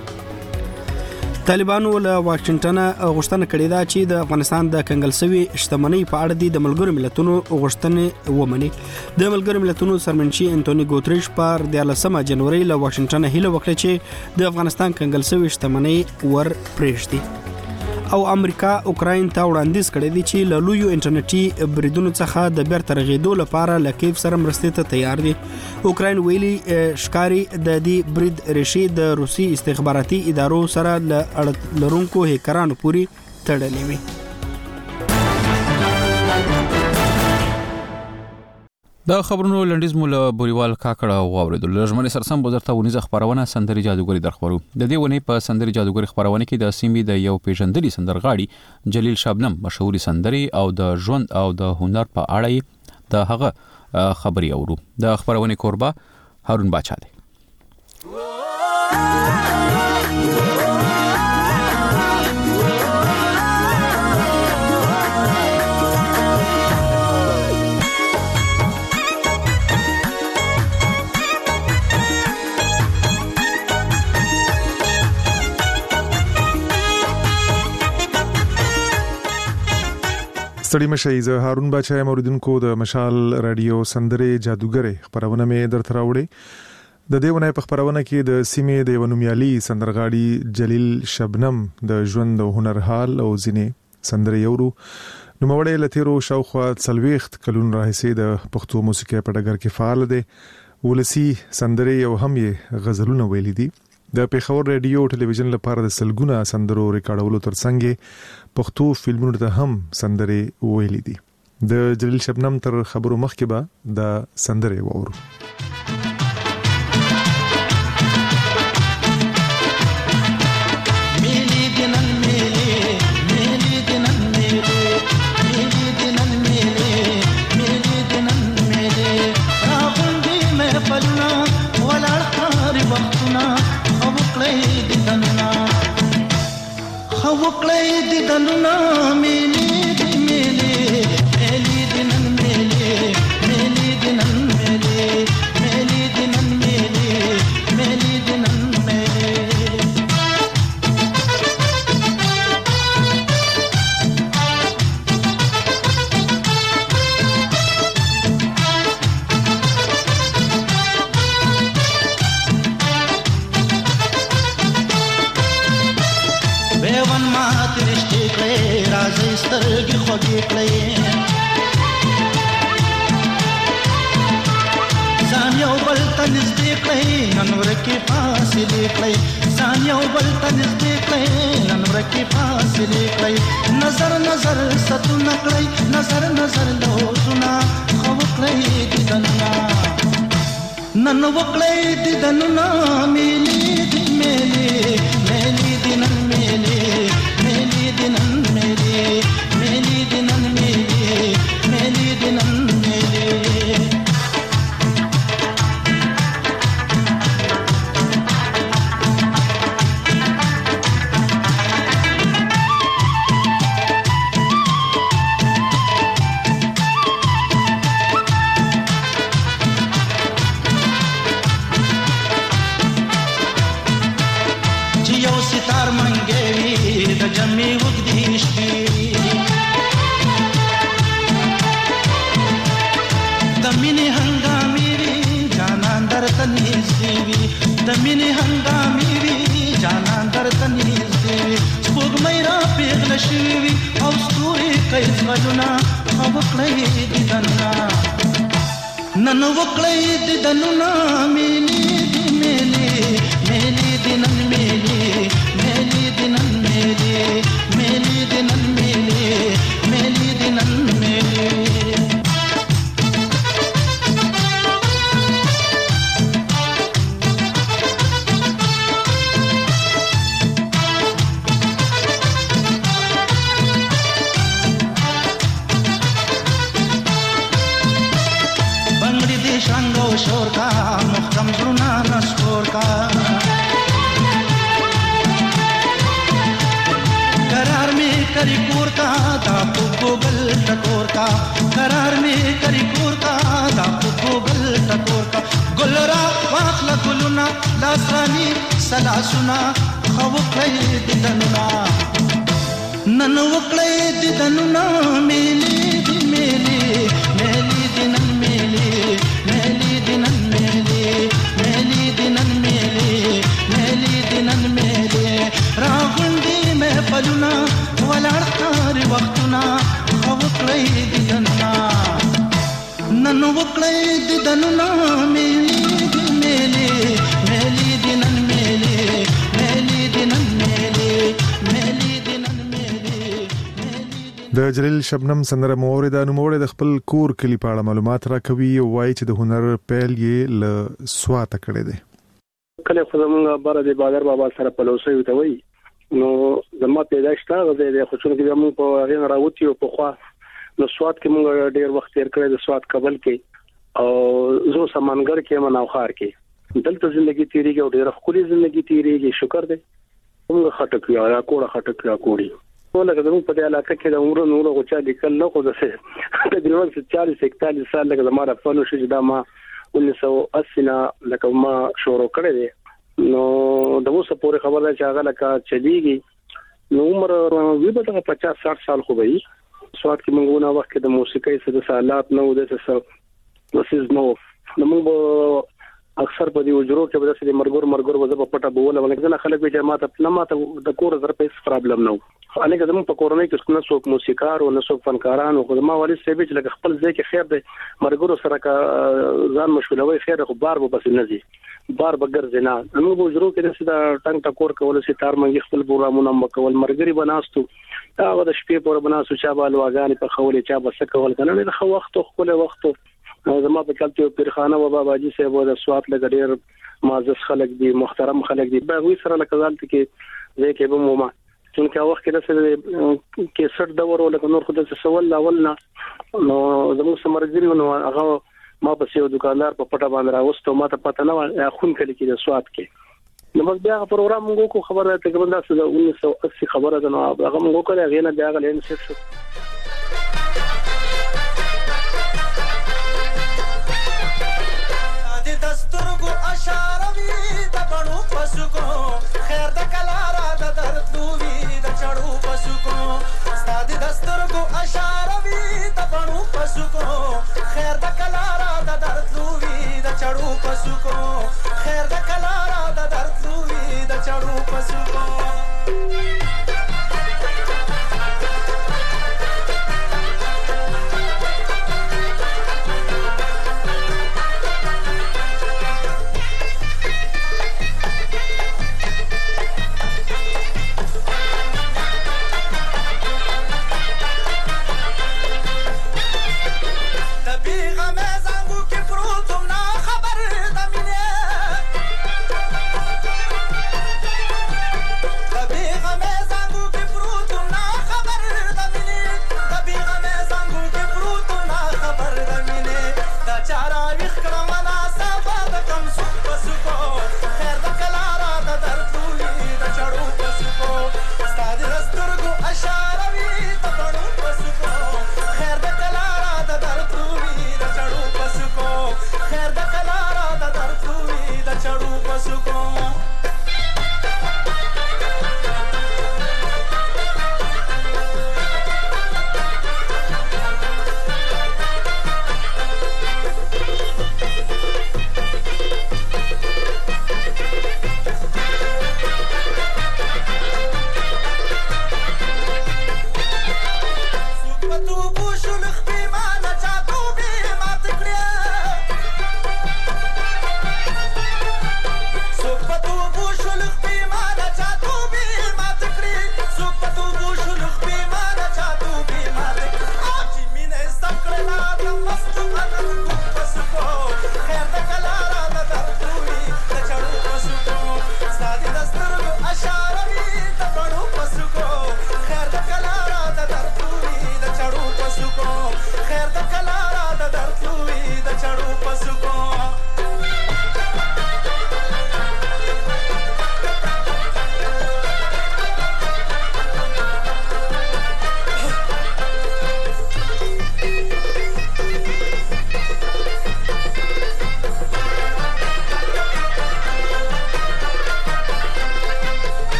طالبانو له واشنگټن غوښتنه کړې ده چې د افغانستان د کنګل شوی شتمنۍ په اړه د ملګرو ملتونو غوښتنې ومني. د ملګرو ملتونو سرمنشي انټونی ګوتریش پر دیارلسمه جنوري له واشنگټن هیله وکړه چې د افغانستان کنګل شوی شتمنۍ ور پرېږدي. او امریکا اوکراین ته وړاندیز کړی دی چې له لویو انټرنیټي بریدونو څخه د بیرته رغېدو لپاره له کیف سره مرستې ته تیار دی. اوکراین ویلي ښکاري د دې برید ریښې د روسي استخباراتي ادارو سره له اړه لرونکو هیکرانو پورې تړلې وي.
دا خبرونو لنډیز مول بوریوال کاکړه واوریدل. لږمنې سرسم بوزرته ونیزه خبرونه سندري جادوګری درخورو. د دې ونې په سندري جادوګری خبرونه کې د سیمې د یو پیژندلي سندرغاړي جلیل شبنم مشهوري سندري او د ژوند او د هنر په اړه د هغه خبري اورو. د خبرونه کوربه هارون باچا دی.
ستړي مشي زه هارون باچا موریدونکو د مشال رادیو سندره جادوګری خبرونه مې درته راوړې. د دې ونې په خبرونه کې د سیمې د ونومیالي سندرغاړي جلیل شبنم د ژوند او هنر حال او ځینې سندرې یورو. نو موړې لتیرو شاوخوا څلويخت کلون راهسي د پښتو موسیقي په ډګر کې فعال دي. ولسی سندرې او هم یې غزلونه ویلي دي. د پیښور رادیو ټلویزیون لپاره د سلګونه سندرو ریکارډولو ترڅنګ پښتو فلمونو ته هم سندرې ویلي دي. د جلیل شبنم تر خبرو مخکې به د سندرې وورو.
وکړې د دننا مېلې د مېلې مېلې د نن مېلې مېلې د نن مېلې مېلې د نن مېلې مېلې د نن سترګې خوږې کړې ځان یو بل ته نږدې کړې نن ورکې فاصلې کړې ځان یو بل ته نږدې کړې نن ورکې فاصلې کړې نظر نظر ستونه کړې نظر نظر لوزونه خو کړې د دنیا نن وکړې د دنیا مېلې د مېلې مېلې د نن مېلې مېلې د نن مېلې مېلې د نن مېلې مېلې د نن مېلې دنونه وکړی دیدنونه نن وکړی دیدنونه میلې دی میلې میلې دی نن میلې میلې دی نن میلې میلې دی نن میلې میلې دی نن میلې शोर का मुहकम जुना नस्कोर का करार में करी कोर का दापू गोगल टकोर का करार में करी कोर का दापू गोगल टकोर का गुलरा वाखला गुलुना लासरानी सला सुना खवुकले दिदनुना नन वकले दिदनुना मेले दी मेले मेले दिनन मेले मेली दिनन मेले मेली दिनन मेले मेली दिनन मेले रागुंडी में पलुना वलाड़तार वक्तुना खवुकले दिदनुना नन वकले दिदनुना मेली दी मेले मेली दिनन मेले मेली दिनन मेले मेली दिनन मेले
د جلیل شبنم سندره مورید انوموړې د خپل کور کلی په اړه معلومات راکوي او وایي چې د هنر پیل یې ل سواته کړی دی.
کله خو زمونږ بار د بادر بابا سره په لوسه وي ته وي نو زما پیدائش تا غوډه د خو چې موږ په هغه راوتی او په خوا نو سواد کې موږ ډیر وخت تیر کړی د سواد قبل کې او زه سمانګر کې مناوخار کې دلته ژوندۍ تیریږي او ډیر خولي ژوندۍ تیریږي شکر دی موږ خټک یا کوړه خټک یا کوړی ولکه زموږ په دې علاقه کې د عمر نور غوچا لیکل نه خو څه تقریبا چالیس اکتالیس سال لکه زما د فنو شې دا ما انیس سو اسی نه لکه ما شروع کړی دی نو د اوسه پورې خبره چې هغه لکه چلیږي نو عمر وی به پچاس ساठ سال خو وي سواد کې موږ نه وخت د موسیقۍ څخه سالات نه و د څه وسیز نو موږ اکثر په دې وجرو کې به د مرګور مرګور وځه په پټه بوله ولکه نه خلک به جماعت نه ماته د کور زر په پرابلم نه انګه زموږ په کورنۍ کې څنګه څوک موسیقار او څوک فنکاران او خدما والي سیبي چې لکه خپل ځای کې خیر دی مرګور سره کا ځان مشغولوي خیر خو بار به بس نه زی بار بغیر زنا نو به وجرو کې د سیده ټنګ ټکور کول سي تار منګي خپل پروګرامونه مکول مرګري بناستو دا د شپې پور بناستو چا به لواګانی په خولې چا به سکول کنه نه خو وخت خپل وخت زما په کلته پیرخانه و باباجي صاحب د سوات لګډیر معزز خلک دي محترم خلک دي به وی سره لکزالت کې زه کې به موما چې وخت کې د کې سر دور ولکه نور خدای څه سوال اول نه نو زموږ سمرګری نو هغه ما په یو دکاندار په پټه باندې راوستو ما ته پته نه خون کلی کې د سوات کې نو بس بیا پروګرام موږ کو خبره تقریبا د انیس سو اسی خبره ده نو هغه موږ کړه غینه بیا غلین څه شو
خیر د کلارا د درتلو وی د چړو پسو کو ستاد دسترګو اشاره وی د بڼو پسو کو خیر د کلارا د درتلو وی د چړو پسو کو خیر د کلارا د درتلو وی د چړو پسو کو غم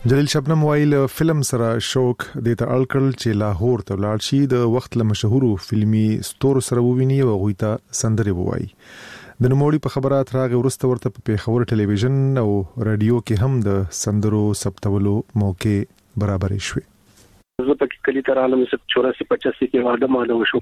جلیل شبنم وایل فلم سره شوق د ته الکل چې لاهور ته لاړ شي د وخت له مشهورو فلمي ستورو سره وویني او غوي ته سندري ووایي. د نوموړي په خبرات راغی ورسته ورته په پیښور ټلویزیون او رادیو کې هم د سندرو ثبتولو موقع برابر شوه.
زه پکې کلی تر عالم چوراسی پچاسی کې واده ماده وشو.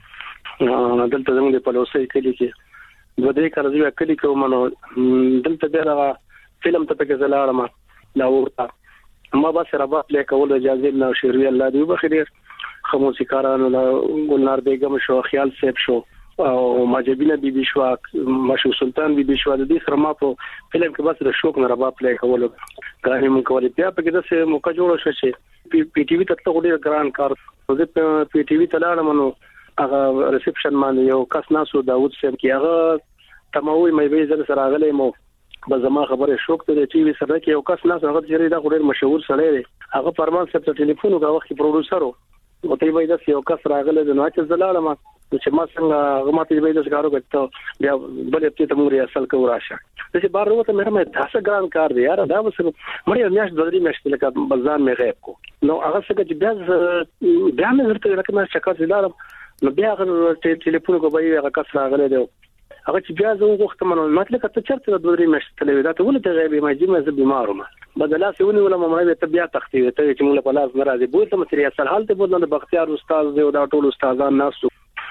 دلته زموږ د پلوسې کلی کې دوه درې کال زه کلی کوم نو دلته بیا فلم ته پکې زلاړم لاهور ته ما بس ربا پلی کول اجازه نه شروع الله دی بخیر خموسي کارانو ګلنار بیگم شو خیال سیب شو او ماجبینه بي بي شو مشو سلطان بي بي شو د دې سره ما په فلم کې بس د شوق نه ربا پلی کول غواړم مونږ کولای بیا په کې د څه موقع جوړ شو چې پی ټي وي ته ډېر ګران کار زه په پی ټي وي ته لاړم نو هغه ریسپشن باندې یو کس ناسو داوود سیم کې هغه تموي مې به زر سره غلې مو به زما خبره شوق ته د ټي وي سره کې یو کس ناسو هغه چې دا ډېر مشهور سړی دی هغه پرمان سره ټلیفون وکړ وخت پروډوسر او ته به دا یو کس راغله د نوچ زلاله ما چې ما څنګه هغه ماته به د کارو کړو بیا بلې ته موږ اصل کو راشه چې بار وروته مې هم تاسو ګران کار دی یار دا وسره مړ میاش د درې میاشتې لکه بازار مې غیب کو نو هغه څنګه چې بیا بیا مې ورته راکمه شکر زیدارم نو بیا هغه ټلیفون کو به هغه کس راغله دی هغه چې بیا زه وغوښتم نو مطلب ته چرته د درې میاشتې تلوي دا ته ولې ته غیب ما جې مې زه بیمار وم بدلا سونی ولا مې ته بیا تختې ته چې موږ په لاس ناراضي بوته مې سری اصل حالت بوله د بختیار استاد دی او دا ټول استادان ناسو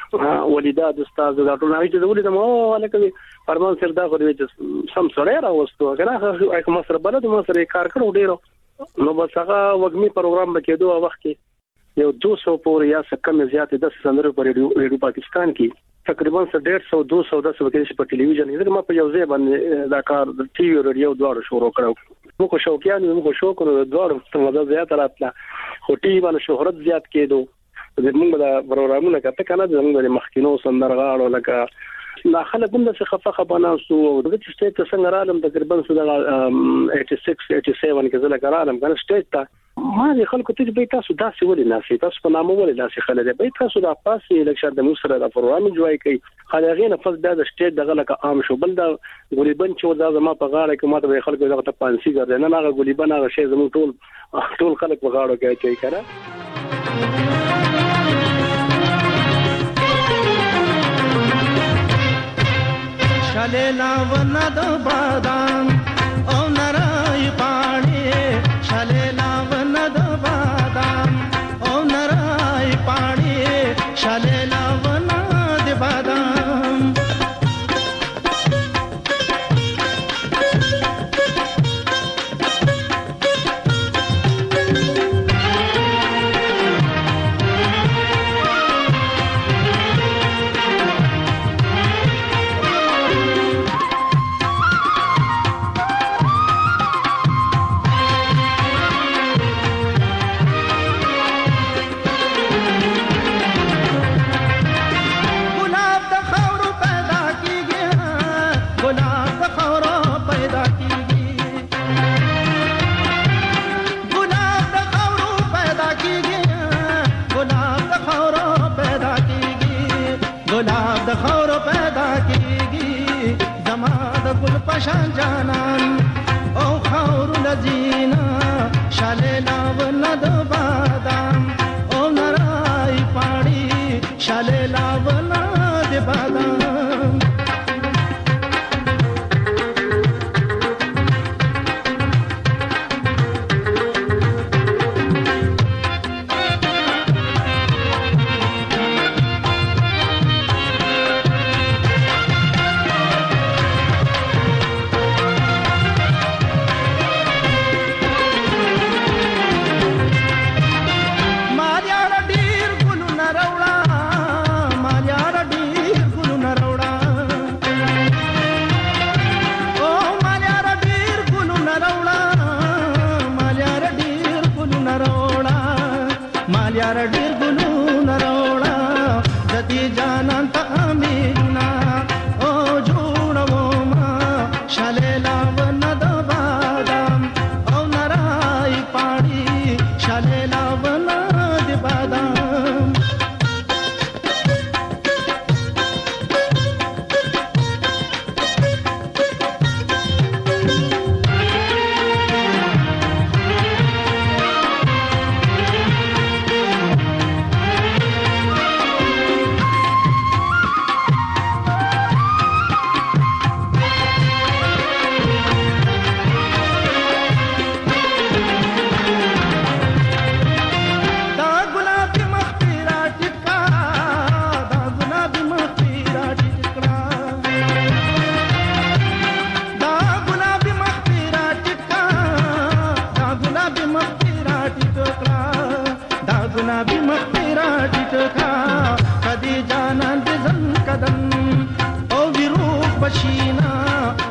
ولیداد استاد دا ټول هغه چې ولې مو الکوي فرمان سر دا خو دې سم سره راوستو کنه هغه مصر بلد مصر کار کړو ډیرو نو بس هغه وګمي پروګرام بکېدو وخت کې یو دوه سوه پورې یا څه کم زیات د سندرو پر ریډیو پاکستان کې تقریبا ډېر سو دوه سو د څه کې په ټلویزیون کې ما په یو ځای باندې دا کار د ټي وي ریډیو دواړو شروع کړو موږ شوقیان موږ شوق کړو دواړو څنګه زیات راتله خو ټي وي باندې شهرت زیات کېدو زموږ د پروګرامونو کته کنه زموږ د مخکینو سندرغاړو لکه لا خلک هم د خفه خبانه سو د سټیټ څنګه رالم تقریبا سو د شپږ سپږ کې زله کارالم کنه سټیټ ته ما دې خلکو ته به تاسو داسې ولې ناسي تاسو په نامه ولې داسې خلک به تاسو د پاسې الکشن د مصر د پروګرام جوړای کوي خلک نه فز د سټیټ دغه لکه عام شو بل د ګلیبن چې دا زما په غاړه کې ماته به خلکو دغه ته پانسي ګرځي نه هغه ګلیبن هغه شی زموږ ټول ټول خلک په غاړه کې کوي کنه
شالیلا ون د بادام او نرای پانی شالیلا ون د بادام او نرای پانی شالیلا ون د بادام پشان جانان او خور لذینا شالیلا ون د بادام او نرای پاڑی شالیلا ون د بادام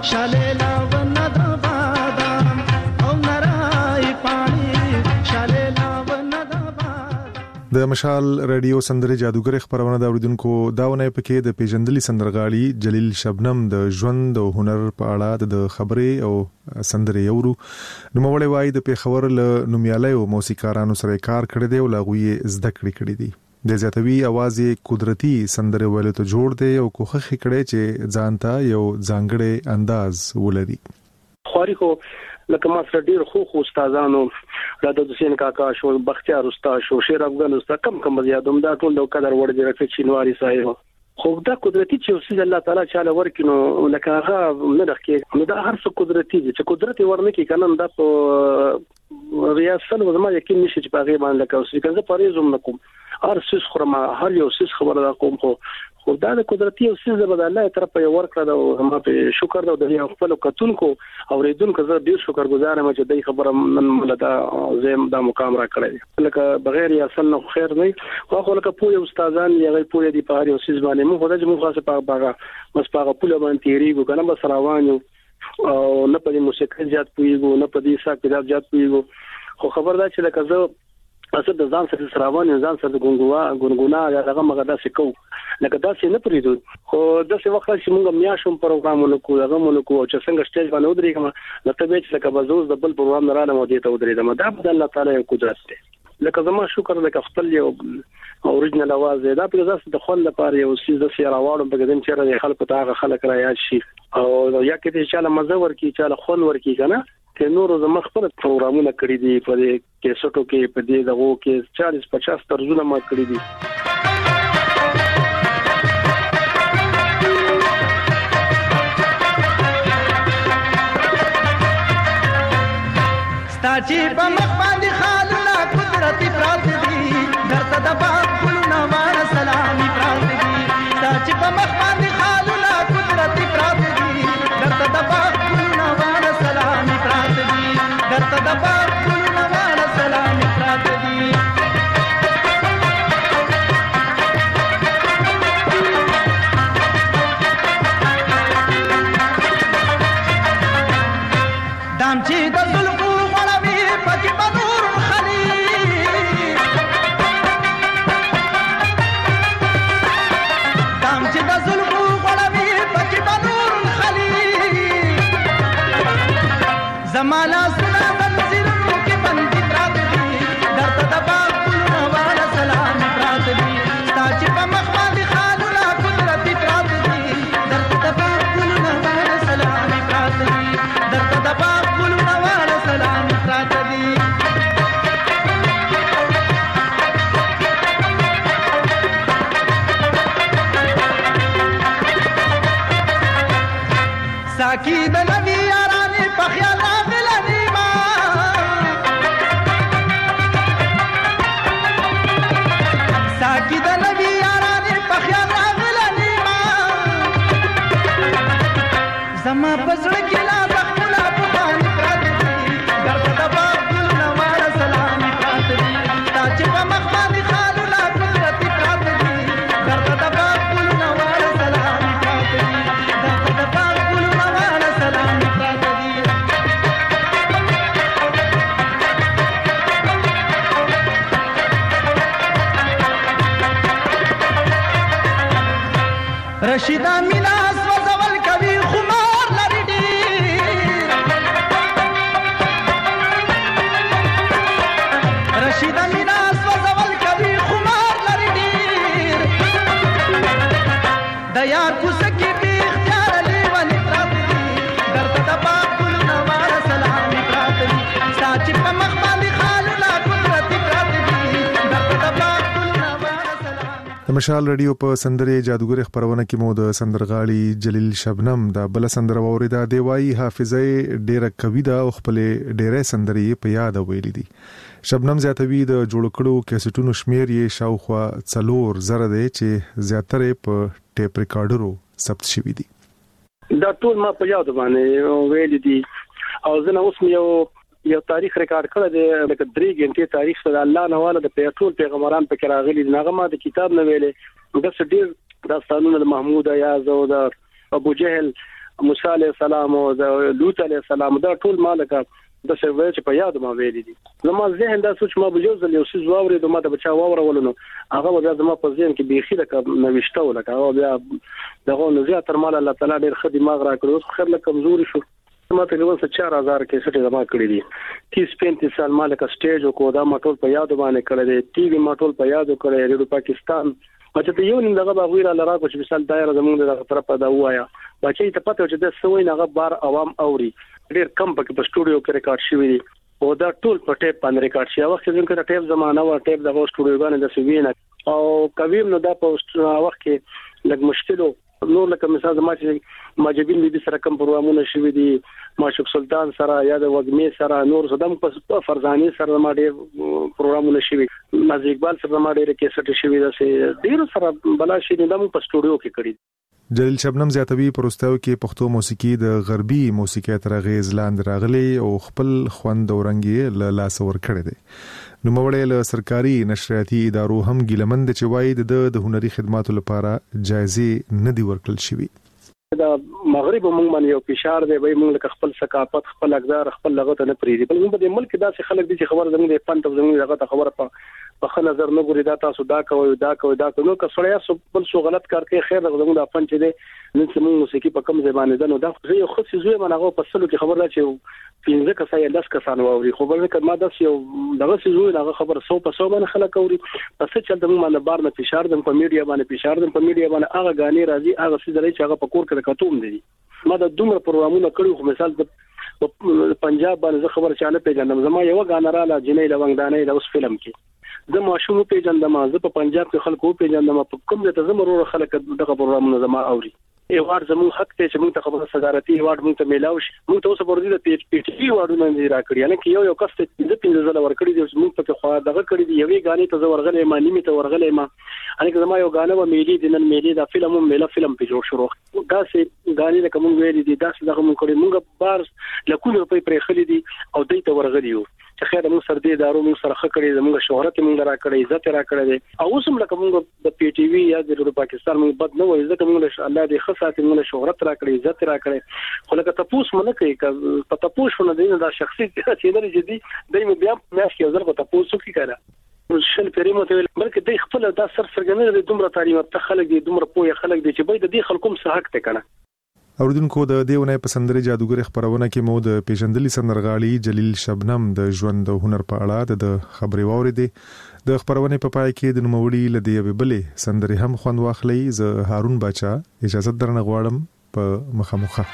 شالیلا ونه د بادام او نرای پانی شالیلا ونه د
د مشال رادیو سندره جادوګر خبرونه دا اوریدونکو داونه پکې د پیژندلي سندرغاړي جلیل شبنم د ژوند او هنر په اړه د خبرې او سندره یورو نو مولوی وای د پیښور له نومیالي او موسیقارانو سره کار کړی دی او لاغوي زده کړې کړې دي د زیاتوي आवाज قدرتي سندره ویلو ته جوړ دی او کوخه کړي چې ځانته یو ځانګړی انداز ولري
خوري خو لکه ما سره ډیر خو خو استادانو راته حسین کاکا شو بختیار استاد شو شیر افغان استاد کم کم زیادوم دا ټول د قدر وړ دی چې چینواری صاحب خو دا قدرتي چې اوسې الله تعالی چاله ورکینو لکه هغه نه دغه نو دا هر څه قدرتي دي چې قدرت ورنکې کنه دا په ریاست وزما یقین نشي چې په غیبان لکه اوسې کنه پریزوم نکوم هر څه خرما هر یو څه خبره کوم خو خو دا د قدرتي او څه زبر الله طرف په ورکړه دا ما په شکر دا د خپل کتونکو اوریدونکو زه ډیر شکر گزار یم چې دای خبره من ملدا زم دا مقام را کړی لکه بغیر یا سن خیر نه خو خو لکه پوهه استادان یې پوهه دی په هر یو څه باندې مو خدای مو خاصه په باغه مس په پوله باندې تیریږي کنه بس روانو او نه په موسیقي زیات پویګو نه په دې ساک کتاب زیات پویګو خو خبردار چې لکه زه اصل د ځان سره سراوان ځان سره ګونګوا ګونګونا یا هغه مګدا سکو لکه دا څه نه پریدو خو د څه وخت چې موږ میاشم پروګرامونه کوو هغه مونږ کوو چې څنګه سټیج باندې ودرېږم نو ته به چې لکه بزوز د بل پروګرام نه راځم او دې ته ودرېدم دا د الله تعالی قدرت دی لکه زما شکر لکه خپل یو اوریجنل आवाज دا په ځاس د خپل لپاره یو سیز د سیاره واړو په دې چې را خلکو ته هغه خلک را یاد شي او یا کې چې چاله مزه ورکی چاله خون ورکی کنه که نورو زما خپل پروګرامونه کړی دي په دې کیسټو کې په دې دغه کې چالیس پچاس طرزونه ما کړی دي
ستاچی په مخ باندې خالونه قدرت پرات دي درته د باغ ګلونه وار سلامي پرات دي ستاچی په مخ باندې خالونه قدرت پرات دي درته د باغ ګلونه وار سلامي پرات دي درته د باغ ګلونه وار سلامي پرات دي دام چې د زلفو غړوي پکې بنور خلی دام چې د زلفو غړوي پکې بنور خلی زمالا سنا منزلونو کې بندي پرات دي درته د باغ ګلونه والا سلام پرات دي ستا چې په مخ باندې خالونه قدرتي پرات دي درته د باغ ګلونه والا سلام پرات دي درته د باغ ګلونه والا سلام پرات دي ساکی د نبی یارانه په خیال راغلنی ما ساکی د نبی یارانه په خیال راغلنی ما زما پسړ کې لا بخلا په باندې پرات دي درته د باغ ګلونه وار سلام پرات دي تا چې په مخ باندې خالونه قدرت پرات دي درته د باغ ګلونه وار سلام پرات دي درته د باغ ګلونه وار سلام پرات دي رشیدا میلاس وزول کوي خمار لري ډیر رشیدا میلاس وزول کوي خمار لري ډیر د یار کوسکی به اختیار لیوان پرات دي درته د باغ ګلونه وار سلام پرات دي ساچ په مخ باندې خالونه قدرت پرات دي درته د باغ ګلونه وار سلام
د مشال رادیو په سندره جادوګر خبرونه کې مو د سندرغاړي جلیل شبنم د بل سندره وریدا دی وای حافظه ډیره کوي دا خپل ډیره سندرې په یاد ویلې دي شبنم زیاتوي د جوړ کړو کیسټونو شمیر یې شاوخوا څلور زره دی چې زیاتره په ټیپ ریکارډرو ثبت شوی دي
دا ټول ما په یاد باندې ویل دي او زه نو اوس یو یو تاریخ ریکارډ کړی دی لکه درې غنټې تاریخ سره الله نواله د پیټرول پیغمبران په کې راغلي دي هغه ما د کتاب نه ویلې د ډیر داستانونه د محمود ایاز او د ابو جهل موسی علیه السلام او د لوط علیه السلام دا ټول مالکه د سروي چې په یاد ما ویلي دي زما ذهن دا سوچ ما بجوز له یو څه زواوري د ما د بچا واورولنو هغه بیا زما په ذهن کې بيخي لکه نوښته ولکه هغه بیا دغه نو زیات تر مال الله تعالی ډېر خدي ماغ را کړو خیر له کمزوري شو ما تقریبا چار هزار کې سټه جمع کړی دي تیس پینتیس سال مالک سټیج کو دا ماټول په یاد باندې کړی دی ټي وي ماټول په یاد کړی ریډیو پاکستان چې ته یو نیم دغه باغویره لرا کو چې مثال دایره زمونږ دغه طرف دا وایا بچی ته پته چې د سوي نه بار عوام اوري ډیر کم پکې په سټوډیو کې ریکارډ شوی دی او دا ټول په ټیپ باندې ریکارډ شي وخت چې د ټیپ زمانہ و ټیپ دغه سټوډیو باندې د سوینه او کویم نو دا په وخت کې لږ مشکلو نور لکه مثال زما چې ماجبین بي بي سره کوم پروګرامونه شوي دي ماشوق سلطان سره یا د وګمې سره نور صدم په فرزاني سره ما ډېر پروګرامونه شوي نازي اقبال سره ما ډېر کیسټ شوي دا سه ډېر سره بلا شي د په سټوډیو کې کړی
جلیل شبنم زیاتوی پروستاو کې پښتو موسیقي د غربي موسیقي تر غیز لاندې راغلي او خپل خوند اورنګي له لاس ور کړی دی نو موړې له سرکاري نشریاتي ادارو هم ګیلمند چې وایي د هنري خدماتو لپاره جایزې نه دی ورکړل شوی
دا مغرب موږ باندې یو فشار دی وای موږ خپل ثقافت خپل اقدار خپل لغت نه پریدي بل موږ د ملک داسې خلک دي چې خبر زموږ د پنځه زموږ دغه خبره په په خل نظر نه ګوري دا تاسو دا کوي دا کوي دا کوي نو که سړی بل څه غلط کار کوي خیر زموږ د فن چې دی نن څه موسیقي په کم ځای باندې ده نو دا خو یو خصوصي زوی باندې هغه په سلو کې خبر را چې پینځه کسه یا لس کسان واوري خو بل کله دا یو دغه زوی دغه خبر سو په سو باندې خلک اوري پس چې چلته موږ باندې بار نه فشار دم په میډیا باندې فشار دم په میډیا باندې هغه غاني راځي هغه څه درې چې هغه په کور کې کتوم دي ما د دومره پروګرامونه کړو خو مثال د پنجاب باندې خبر چاله پیژندم زما یو غانرا لا جنې لونګدانې د اوس فلم کې د ماشوم پیژندم زه په پنجاب کې خلکو پیژندم په کوم ځای ته زموږ خلک دغه پروګرامونه زما اوري ایوار زموږ حق ته چې موږ ته خبره صدارتي ایوار موږ ته میلاو شي موږ ته اوس ورته د پی پی ټي ایوارونه نه راکړي یعنی کې یو یو کس ته د پینځه ځله ورکړي د موږ په خوا دغه کړي دی یوې غانې ته ورغلې ما نیمه ته ورغلې ما ان کې زما یو غانه و میلي د نن میلي دا فلم میلا فلم په جوړ شروع دا سه غانې د کوم ویلي دي دا څه دغه موږ کړي موږ بار لکونه روپۍ پرې خلې دي او دې ته ورغلي یو چې خیر موږ سر دې دارو موږ سره خکړې زموږ شهرت موږ را کړې عزت را کړې او اوس هم لکه موږ د پی ټي وی یا د پاکستان موږ بد نه وایي ځکه موږ الله دې خاصه موږ شهرت را کړې عزت را کړې خو لکه تاسو مونږ کوي ک په تاسو نه دی دا شخصي چې نه جدي دایمه بیا مې کې ځل په تاسو کې کړه شل پریمو ته بلکې د خپل د سر سرګنې د دومره تعلیم ته خلک دي دومره پوهه خلک دي چې به د دې خلکو سره حق ته کنه
اوردونکو د دیونه پسندري جادوګر خبرونه کې مو د پیژندلي سندرغاړي جلیل شبنم د ژوند د هنر په اړه د خبري واوریدي د خبرونه په پای کې د نوموړي لدی وبلې سندري هم خوند واخلي ز هارون باچا اجازه درنه غواړم په مخامخه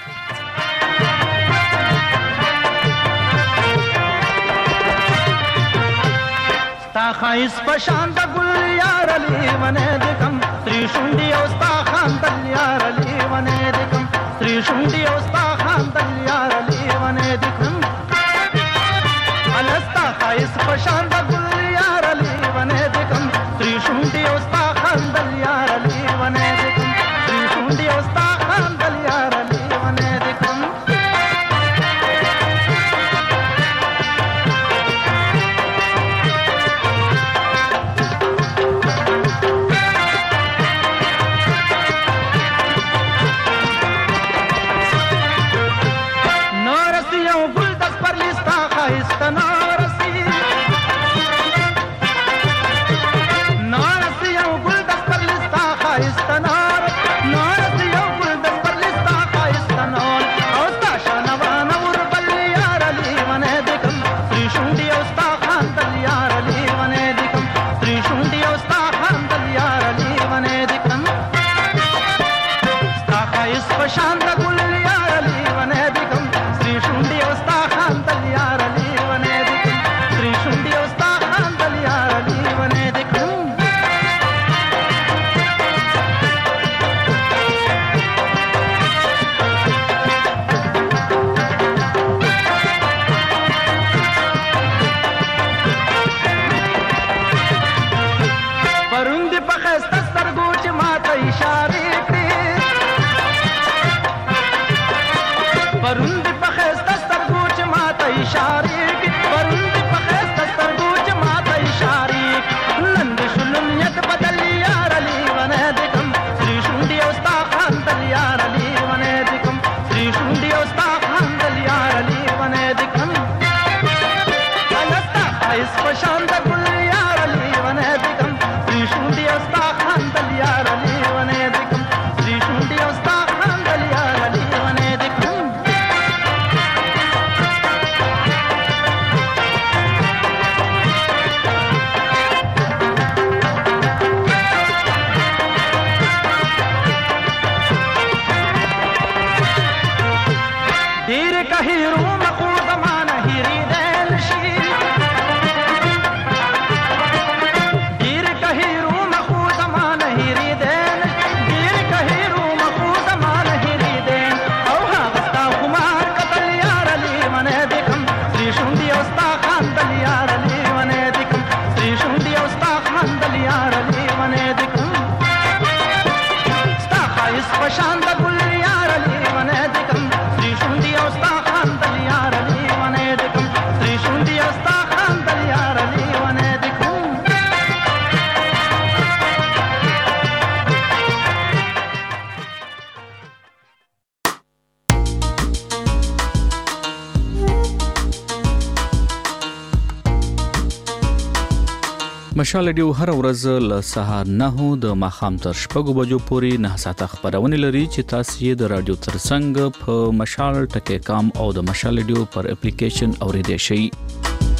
ستا خایس پشان د ګل یار علی ونه د کم تری شونډي او ستا خان د یار علی ونه د کم تری شونډي او ستا خان د یار علی ونه د کم الستا خایس پشان د ګل یار علی ونه د کم تری شونډي او ستا خان د یار علی ونه د کم تری شونډي او ستا خان د یار علی ونه د کم خایس پشان د ګل یار لیونه دکم سری شوندي او ستا خاندل یار لیونه دکم سری شوندي او ستا خاندل یار لیونه دکم
مشال ډیو هر ورځ له سهار نه د ماخام تر شپږو بجو پورې نه ساعته خبرونه لري چې تاسو یې د رادیو ترڅنګ په مشال ټکی کام او د مشال ډیو پر اپلیکیشن اوریدئ شئ.